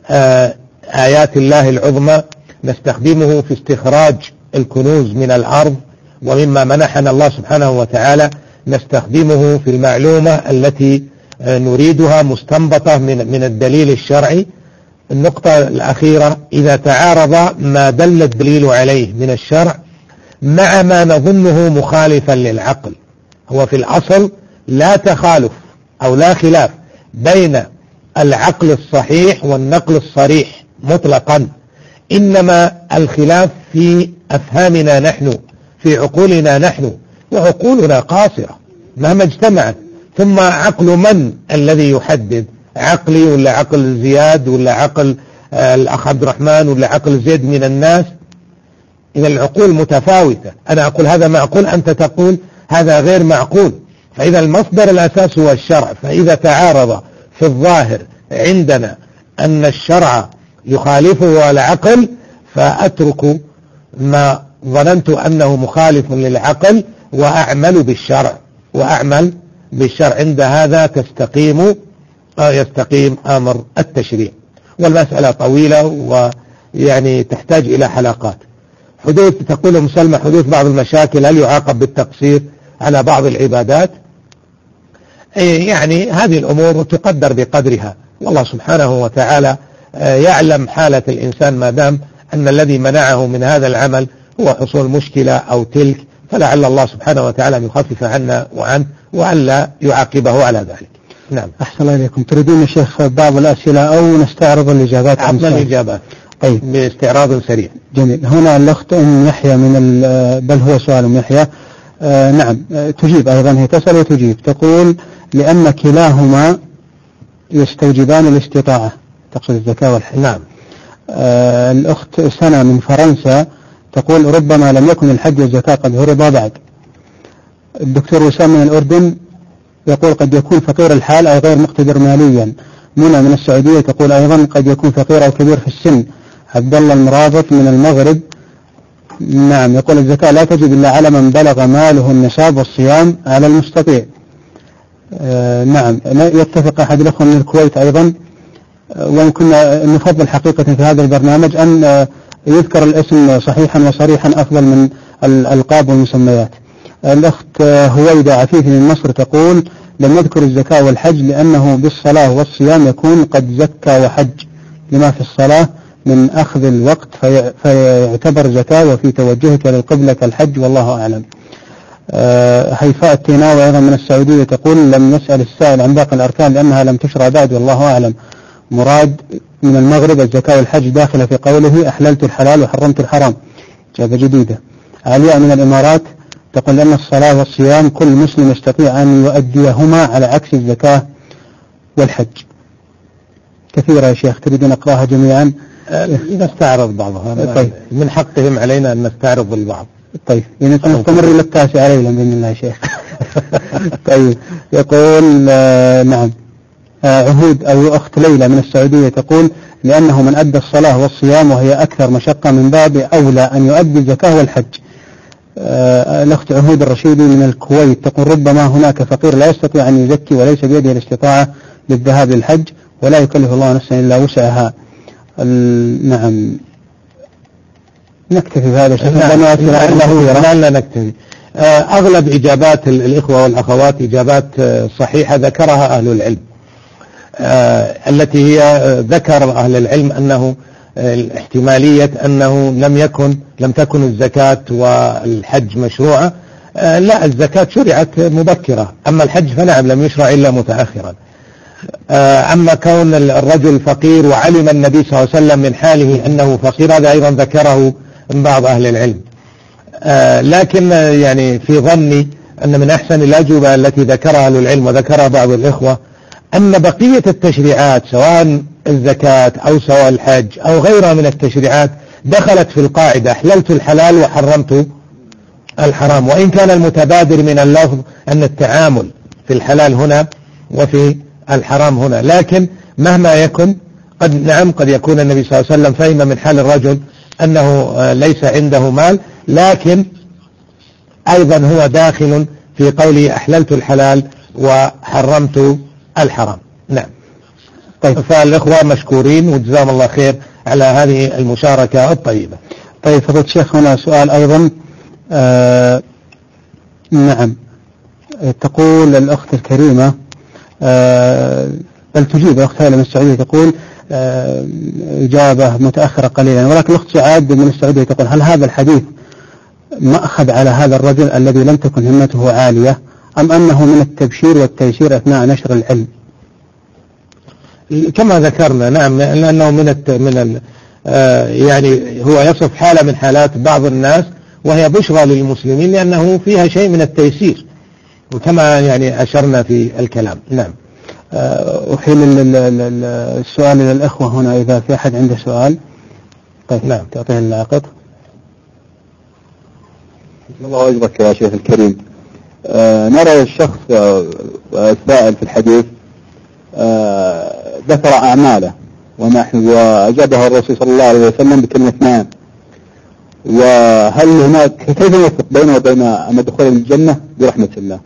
آيات الله العظمى، نستخدمه في استخراج الكنوز من الأرض ومما منحنا الله سبحانه وتعالى، نستخدمه في المعلومة التي نريدها مستنبطة من من الدليل الشرعي. النقطة الأخيرة، إذا تعارض ما دل الدليل عليه من الشرع مع ما نظنه مخالفا للعقل، هو في الأصل لا تخالف أو لا خلاف بين العقل الصحيح والنقل الصريح مطلقا، إنما الخلاف في أفهامنا نحن، في عقولنا نحن، وعقولنا قاصرة مهما اجتمعت. ثم عقل من الذي يحدد؟ عقلي ولا عقل زياد ولا عقل الأخ عبد الرحمن ولا عقل زيد من الناس؟ إذا العقول متفاوتة، أنا أقول هذا معقول، أنت تقول هذا غير معقول. فإذا المصدر الأساس هو الشرع، فإذا تعارض في الظاهر عندنا أن الشرع يخالفه العقل فأترك ما ظننت أنه مخالف للعقل وأعمل بالشرع وأعمل بالشرع عند هذا تستقيم يستقيم أمر التشريع. والمسألة طويلة ويعني تحتاج إلى حلقات. حدوث تقول مسلمة حدوث بعض المشاكل، هل يعاقب بالتقصير على بعض العبادات؟ يعني هذه الأمور تقدر بقدرها، والله سبحانه وتعالى يعلم حالة الإنسان، ما دام أن الذي منعه من هذا العمل هو حصول مشكلة أو تلك، فلعل الله سبحانه وتعالى يخفف عنا وعنه وألا يعاقبه على ذلك. نعم. أحسن الله إليكم. تريدون يا شيخ بعض الأسئلة أو نستعرض الإجابات؟ أفضل الإجابات. طيب باستعراض سريع. جميل. هنا الأخت أم يحيى من بل هو سؤال أم يحيى. آه نعم آه تجيب أيضا، هي تسأل وتجيب، تقول لأن كلاهما يستوجبان الاستطاعة، تقصد الزكاة والحج. نعم. آه الأخت سنة من فرنسا تقول ربما لم يكن الحج والزكاة قد هربا بعد. الدكتور وسام من الأردن يقول قد يكون فقير الحال أو غير مقتدر ماليا. منى من السعودية تقول أيضا قد يكون فقير أو كبير في السن. عبد الله المرابط من المغرب نعم يقول الزكاة لا تجب إلا على من بلغ ماله النصاب والصيام على المستطيع. آه نعم يتفق أحد الأخوة من الكويت أيضا، آه وإن كنا نفضل حقيقة في هذا البرنامج أن آه يذكر الاسم صحيحا وصريحا أفضل من الألقاب والمسميات. الأخت هويدة عفيفي من مصر تقول لم يذكر الزكاة والحج لأنه بالصلاة والصيام يكون قد زكى وحج، لما في الصلاة من أخذ الوقت في فيعتبر زكاة، وفي توجهك للقبلة كالحج، والله أعلم. آه هيفاء التيناوي أيضا من السعودية تقول لم يسأل السائل عن باقي الأركان لأنها لم تشرع بعد والله أعلم. مراد من المغرب الزكاة والحج داخلة في قوله أحللت الحلال وحرمت الحرام. إجابة جديدة. علياء من الإمارات تقول أن الصلاة والصيام كل مسلم يستطيع أن يؤديهما على عكس الزكاة والحج. كثيرة يا شيخ تريدون أقراها جميعا؟ نستعرض بعضها. طيب. من حقهم علينا أن نستعرض البعض. طيب يعني نستمر إلى التاسع ليلا بإذن الله يا شيخ. طيب يقول آه نعم آه عهود أو أخت ليلى من السعودية تقول لأنه من أدى الصلاة والصيام وهي أكثر مشقة من باب أولى أن يؤدي الزكاة والحج. آه الأخت عهود الرشيدي من الكويت تقول ربما هناك فقير لا يستطيع أن يزكي وليس بيده الاستطاعة للذهاب للحج ولا يكلف الله نفسا إلا وسعها. نعم نكتفي بهذا الشيء. لا نكتفي. أغلب إجابات الإخوة والأخوات إجابات صحيحة ذكرها أهل العلم، التي هي ذكر أهل العلم أنه احتمالية أنه لم يكن لم تكن الزكاة والحج مشروعة. لا، الزكاة شرعت مبكرة، أما الحج فنعم لم يشرع إلا متأخرا. أما كون الرجل فقير وعلم النبي صلى الله عليه وسلم من حاله أنه فقير هذا أيضا ذكره من بعض أهل العلم. لكن يعني في ظني أن من أحسن الأجوبة التي ذكرها أهل العلم وذكرها بعض الإخوة أن بقية التشريعات سواء الزكاة أو سواء الحج أو غيرها من التشريعات دخلت في القاعدة أحللت الحلال وحرمت الحرام، وإن كان المتبادر من اللفظ أن التعامل في الحلال هنا وفي الحرام هنا، لكن مهما يكن قد نعم قد يكون النبي صلى الله عليه وسلم فهم من حال الرجل أنه ليس عنده مال، لكن أيضا هو داخل في قوله أحللت الحلال وحرمت الحرام. نعم. طيب فالإخوة مشكورين وجزاهم الله خير على هذه المشاركة الطيبة. طيب فضيلة الشيخ هنا سؤال أيضا. آه نعم تقول الأخت الكريمة آه بل تجيب الأخت هالة من السعودية تقول آه إجابة متأخرة قليلا، ولكن الأخت سعاد من السعودية تقول هل هذا الحديث مأخذ على هذا الرجل الذي لم تكن همته عالية أم أنه من التبشير والتيسير أثناء نشر العلم؟ كما ذكرنا نعم، لأنه من الت... من ال... آه يعني هو يصف حالة من حالات بعض الناس وهي بشرى للمسلمين لأنه فيها شيء من التيسير، وكما يعني أشرنا في الكلام. نعم. أحيل السؤال إلى الأخوة هنا إذا في أحد عنده سؤال. طيب نعم تعطيه اللاقط. الله أجرك يا شيخ الكريم. آه نرى الشخص السائل في الحديث آه ذكر أعماله وأجابه الرسول صلى الله عليه وسلم بكلمة نعم، وهل هناك كيف نوفق بينه وبين أن دخول الجنة برحمة الله؟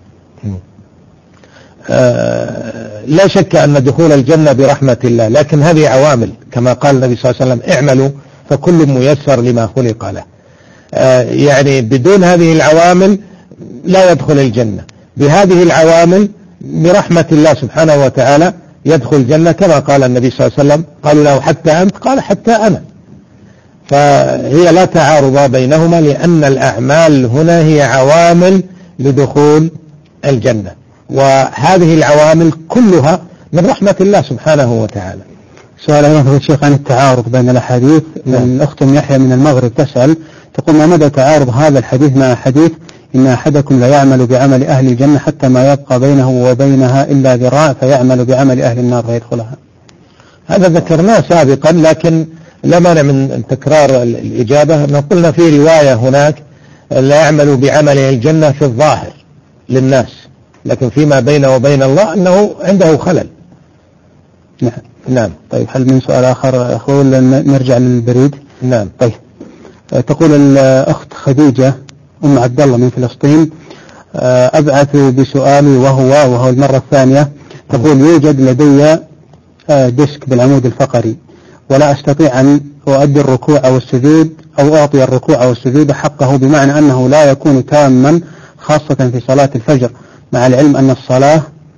آه لا شك أن دخول الجنة برحمة الله، لكن هذه عوامل كما قال النبي صلى الله عليه وسلم اعملوا فكل ميسر لما خلق له. آه يعني بدون هذه العوامل لا يدخل الجنة، بهذه العوامل برحمة الله سبحانه وتعالى يدخل الجنة، كما قال النبي صلى الله عليه وسلم قالوا له حتى أنت؟ قال حتى أنا. فهي لا تعارض بينهما لأن الأعمال هنا هي عوامل لدخول الجنة، وهذه العوامل كلها من رحمة الله سبحانه وتعالى. سؤال أيضا الشيخ عن التعارض بين الأحاديث. الأخت يحيى من المغرب تسأل تقول ما مدى تعارض هذا الحديث مع حديث إن أحدكم لا يعمل بعمل أهل الجنة حتى ما يبقى بينه وبينها إلا ذراع فيعمل بعمل أهل النار فيدخلها؟ هذا ذكرناه سابقا لكن لا مانع من تكرار الإجابة. قلنا في رواية هناك لا يعمل بعمل الجنة في الظاهر للناس، لكن فيما بينه وبين الله أنه عنده خلل. نعم. نعم. طيب هل من سؤال آخر أقول نرجع للبريد؟ نعم. طيب تقول الأخت خديجة أم عبد الله من فلسطين أبعث بسؤالي وهو وهو المرة الثانية تقول يوجد لدي ديسك بالعمود الفقري ولا أستطيع أن أؤدي الركوع والسجود أو أعطي الركوع والسجود حقه، بمعنى أنه لا يكون تاما خاصة في صلاة الفجر، مع العلم أن الصلاة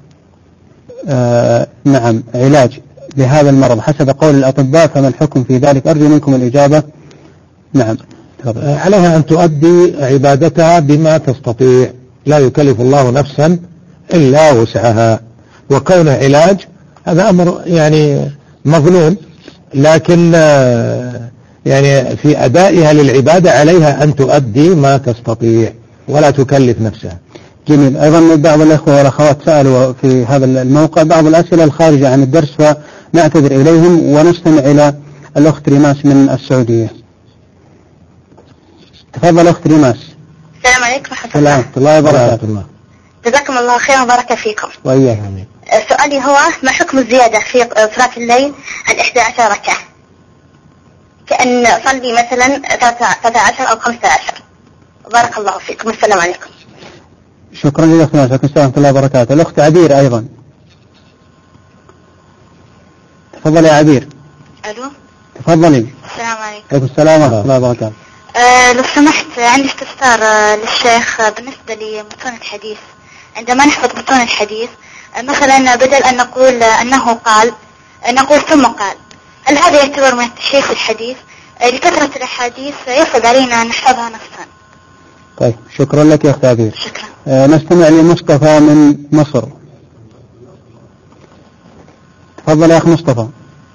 آه نعم علاج لهذا المرض حسب قول الأطباء، فما الحكم في ذلك؟ أرجو منكم الإجابة. نعم. عليها أن تؤدي عبادتها بما تستطيع، لا يكلف الله نفسا إلا وسعها، وكون علاج هذا أمر يعني مظنون، لكن يعني في أدائها للعبادة عليها أن تؤدي ما تستطيع ولا تكلف نفسها. جميل. أيضا بعض الأخوة والأخوات سألوا في هذا الموقع بعض الأسئلة الخارجة عن الدرس، فنعتذر إليهم ونستمع إلى الأخت ريماس من السعودية. تفضل أخت ريماس. السلام عليكم ورحمة الله. الله وبركاته. جزاكم الله خيرا وبارك فيكم. وإياك. سؤالي هو: ما حكم الزيادة في صلاة الليل عن إحدى عشر ركعة، كأن أصلي مثلا ثلاثة عشر أو خمسة عشر؟ بارك الله فيكم. السلام عليكم. شكرا لك يا أخت. السلام الله وبركاته. الأخت عبير أيضا. تفضل يا عبير. ألو. تفضلي. السلام عليكم. عليكم السلام ورحمة الله وبركاته. أه لو سمحت عندي استفسار أه للشيخ أه بالنسبة لمتون الحديث. عندما نحفظ متون الحديث أه مثلا بدل أن نقول أه أنه قال أه نقول ثم قال، هل هذا يعتبر من التشهير في الحديث؟ أه لكثرة الأحاديث يصعب علينا أن نحفظها نفسا. طيب شكرا لك يا أخت عبير. شكرا. أه نستمع لمصطفى من مصر. تفضل يا أخ مصطفى.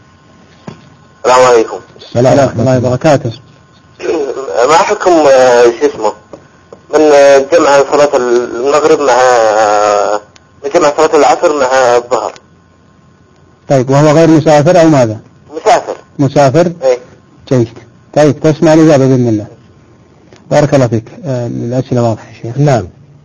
السلام عليكم. السلام ورحمة الله وبركاته. ما حكم شو اسمه من جمع صلاة المغرب مع من جمع صلاة العصر مع الظهر؟ طيب وهو غير مسافر أو ماذا؟ مسافر. مسافر؟ ايه. جيد. طيب تسمع الإجابة بإذن الله. بارك الله فيك. آه الأسئلة واضحة يا شيخ. نعم.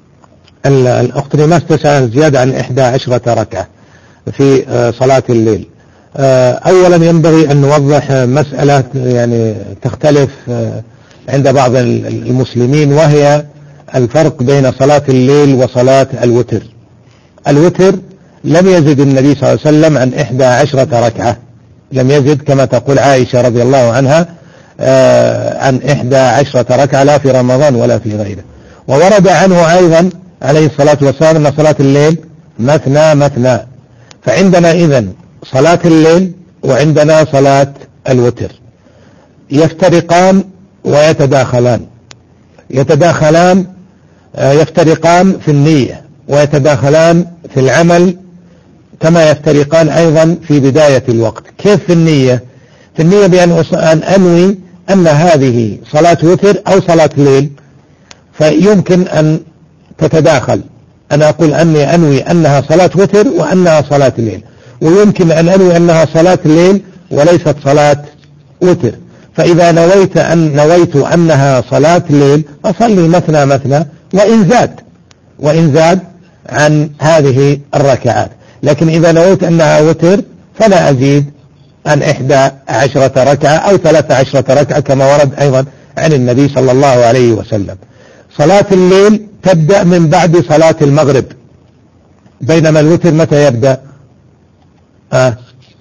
الأخت ريماس تسأل زيادة عن إحدى عشرة ركعة في صلاة الليل. أولا ينبغي أن نوضح مسألة يعني تختلف عند بعض المسلمين، وهي الفرق بين صلاة الليل وصلاة الوتر. الوتر لم يزد النبي صلى الله عليه وسلم عن إحدى عشرة ركعة، لم يزد كما تقول عائشة رضي الله عنها عن إحدى عشرة ركعة، لا في رمضان ولا في غيره. وورد عنه أيضا عليه الصلاة والسلام أن صلاة الليل مثنى مثنى. فعندنا إذن صلاة الليل وعندنا صلاة الوتر يفترقان ويتداخلان. يتداخلان يفترقان في النية ويتداخلان في العمل، كما يفترقان أيضا في بداية الوقت. كيف في النية؟ في النية بأن أنوي أن هذه صلاة وتر أو صلاة ليل، فيمكن أن تتداخل. أنا أقول أني أنوي أنها صلاة وتر وأنها صلاة ليل، ويمكن أن أنوي أنها صلاة ليل وليست صلاة وتر. فإذا نويت أن نويت أنها صلاة ليل أصلي مثنى مثنى وإن زاد وإن زاد عن هذه الركعات. لكن إذا نويت أنها وتر فلا أزيد عن إحدى عشرة ركعة أو ثلاثة عشرة ركعة كما ورد أيضا عن النبي صلى الله عليه وسلم. صلاة الليل تبدأ من بعد صلاة المغرب، بينما الوتر متى يبدأ؟ آه.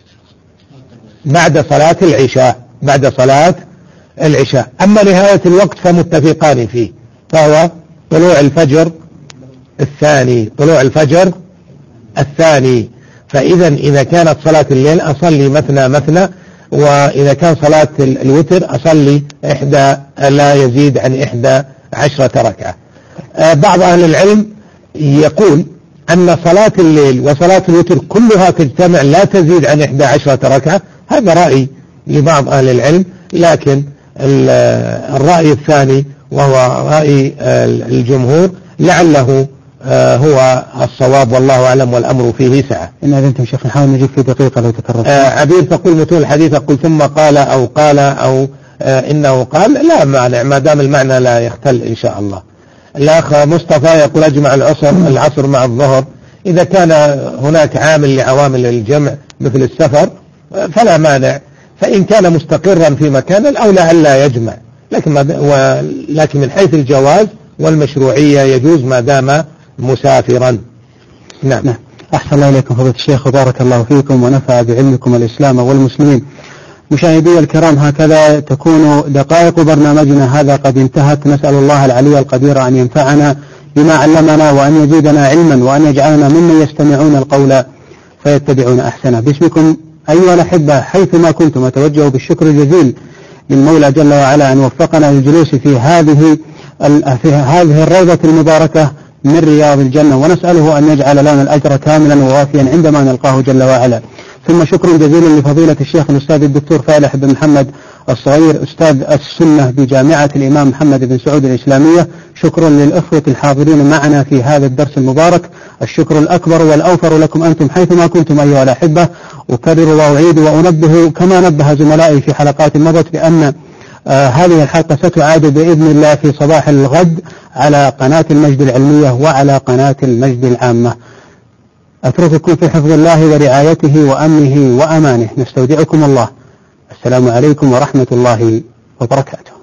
بعد صلاة العشاء بعد صلاة العشاء. أما نهاية الوقت فمتفقان فيه، فهو طلوع الفجر الثاني طلوع الفجر الثاني. فإذا إذا كانت صلاة الليل أصلي مثنى مثنى، وإذا كان صلاة الوتر أصلي إحدى لا يزيد عن إحدى عشرة ركعة. آه بعض أهل العلم يقول أن صلاة الليل وصلاة الوتر كلها تجتمع لا تزيد عن إحدى عشرة ركعة. هذا رأي لبعض أهل العلم، لكن الرأي الثاني وهو رأي الجمهور لعله هو الصواب، والله أعلم، والأمر فيه سعة. إن أذنتم شيخ نحاول نجيب في دقيقة لو تكررت. عبير تقول متون الحديث أقول ثم قال أو قال أو إنه قال، لا مانع ما دام المعنى لا يختل إن شاء الله. الأخ مصطفى يقول أجمع العصر العصر مع الظهر. إذا كان هناك عامل لعوامل الجمع مثل السفر فلا مانع، فإن كان مستقرا في مكان الأولى ألا يجمع، لكن, ما لكن من حيث الجواز والمشروعية يجوز ما دام مسافرا. نعم. نعم. أحسن الله إليكم فضيلة الشيخ وبارك الله فيكم ونفع بعلمكم الإسلام والمسلمين. مشاهدي الكرام، هكذا تكون دقائق برنامجنا هذا قد انتهت. نسأل الله العلي القدير أن ينفعنا بما علمنا وأن يزيدنا علما وأن يجعلنا ممن يستمعون القول فيتبعون أحسنه. باسمكم أيها الأحبة حيثما كنتم أتوجه بالشكر الجزيل للمولى جل وعلا أن وفقنا للجلوس في هذه في هذه الروضة المباركة من رياض الجنة، ونسأله أن يجعل لنا الأجر كاملا ووافيا عندما نلقاه جل وعلا. ثم شكر جزيلا لفضيلة الشيخ الأستاذ الدكتور فالح بن محمد الصغير أستاذ السنة بجامعة الإمام محمد بن سعود الإسلامية. شكرا للأخوة الحاضرين معنا في هذا الدرس المبارك. الشكر الأكبر والأوفر لكم أنتم حيثما كنتم أيها الأحبة. أكرر وأعيد وأنبه كما نبه زملائي في حلقات مضت بأن آه هذه الحلقة ستعاد بإذن الله في صباح الغد على قناة المجد العلمية وعلى قناة المجد العامة. أترككم في حفظ الله ورعايته وأمنه وأمانه. نستودعكم الله. السلام عليكم ورحمة الله وبركاته.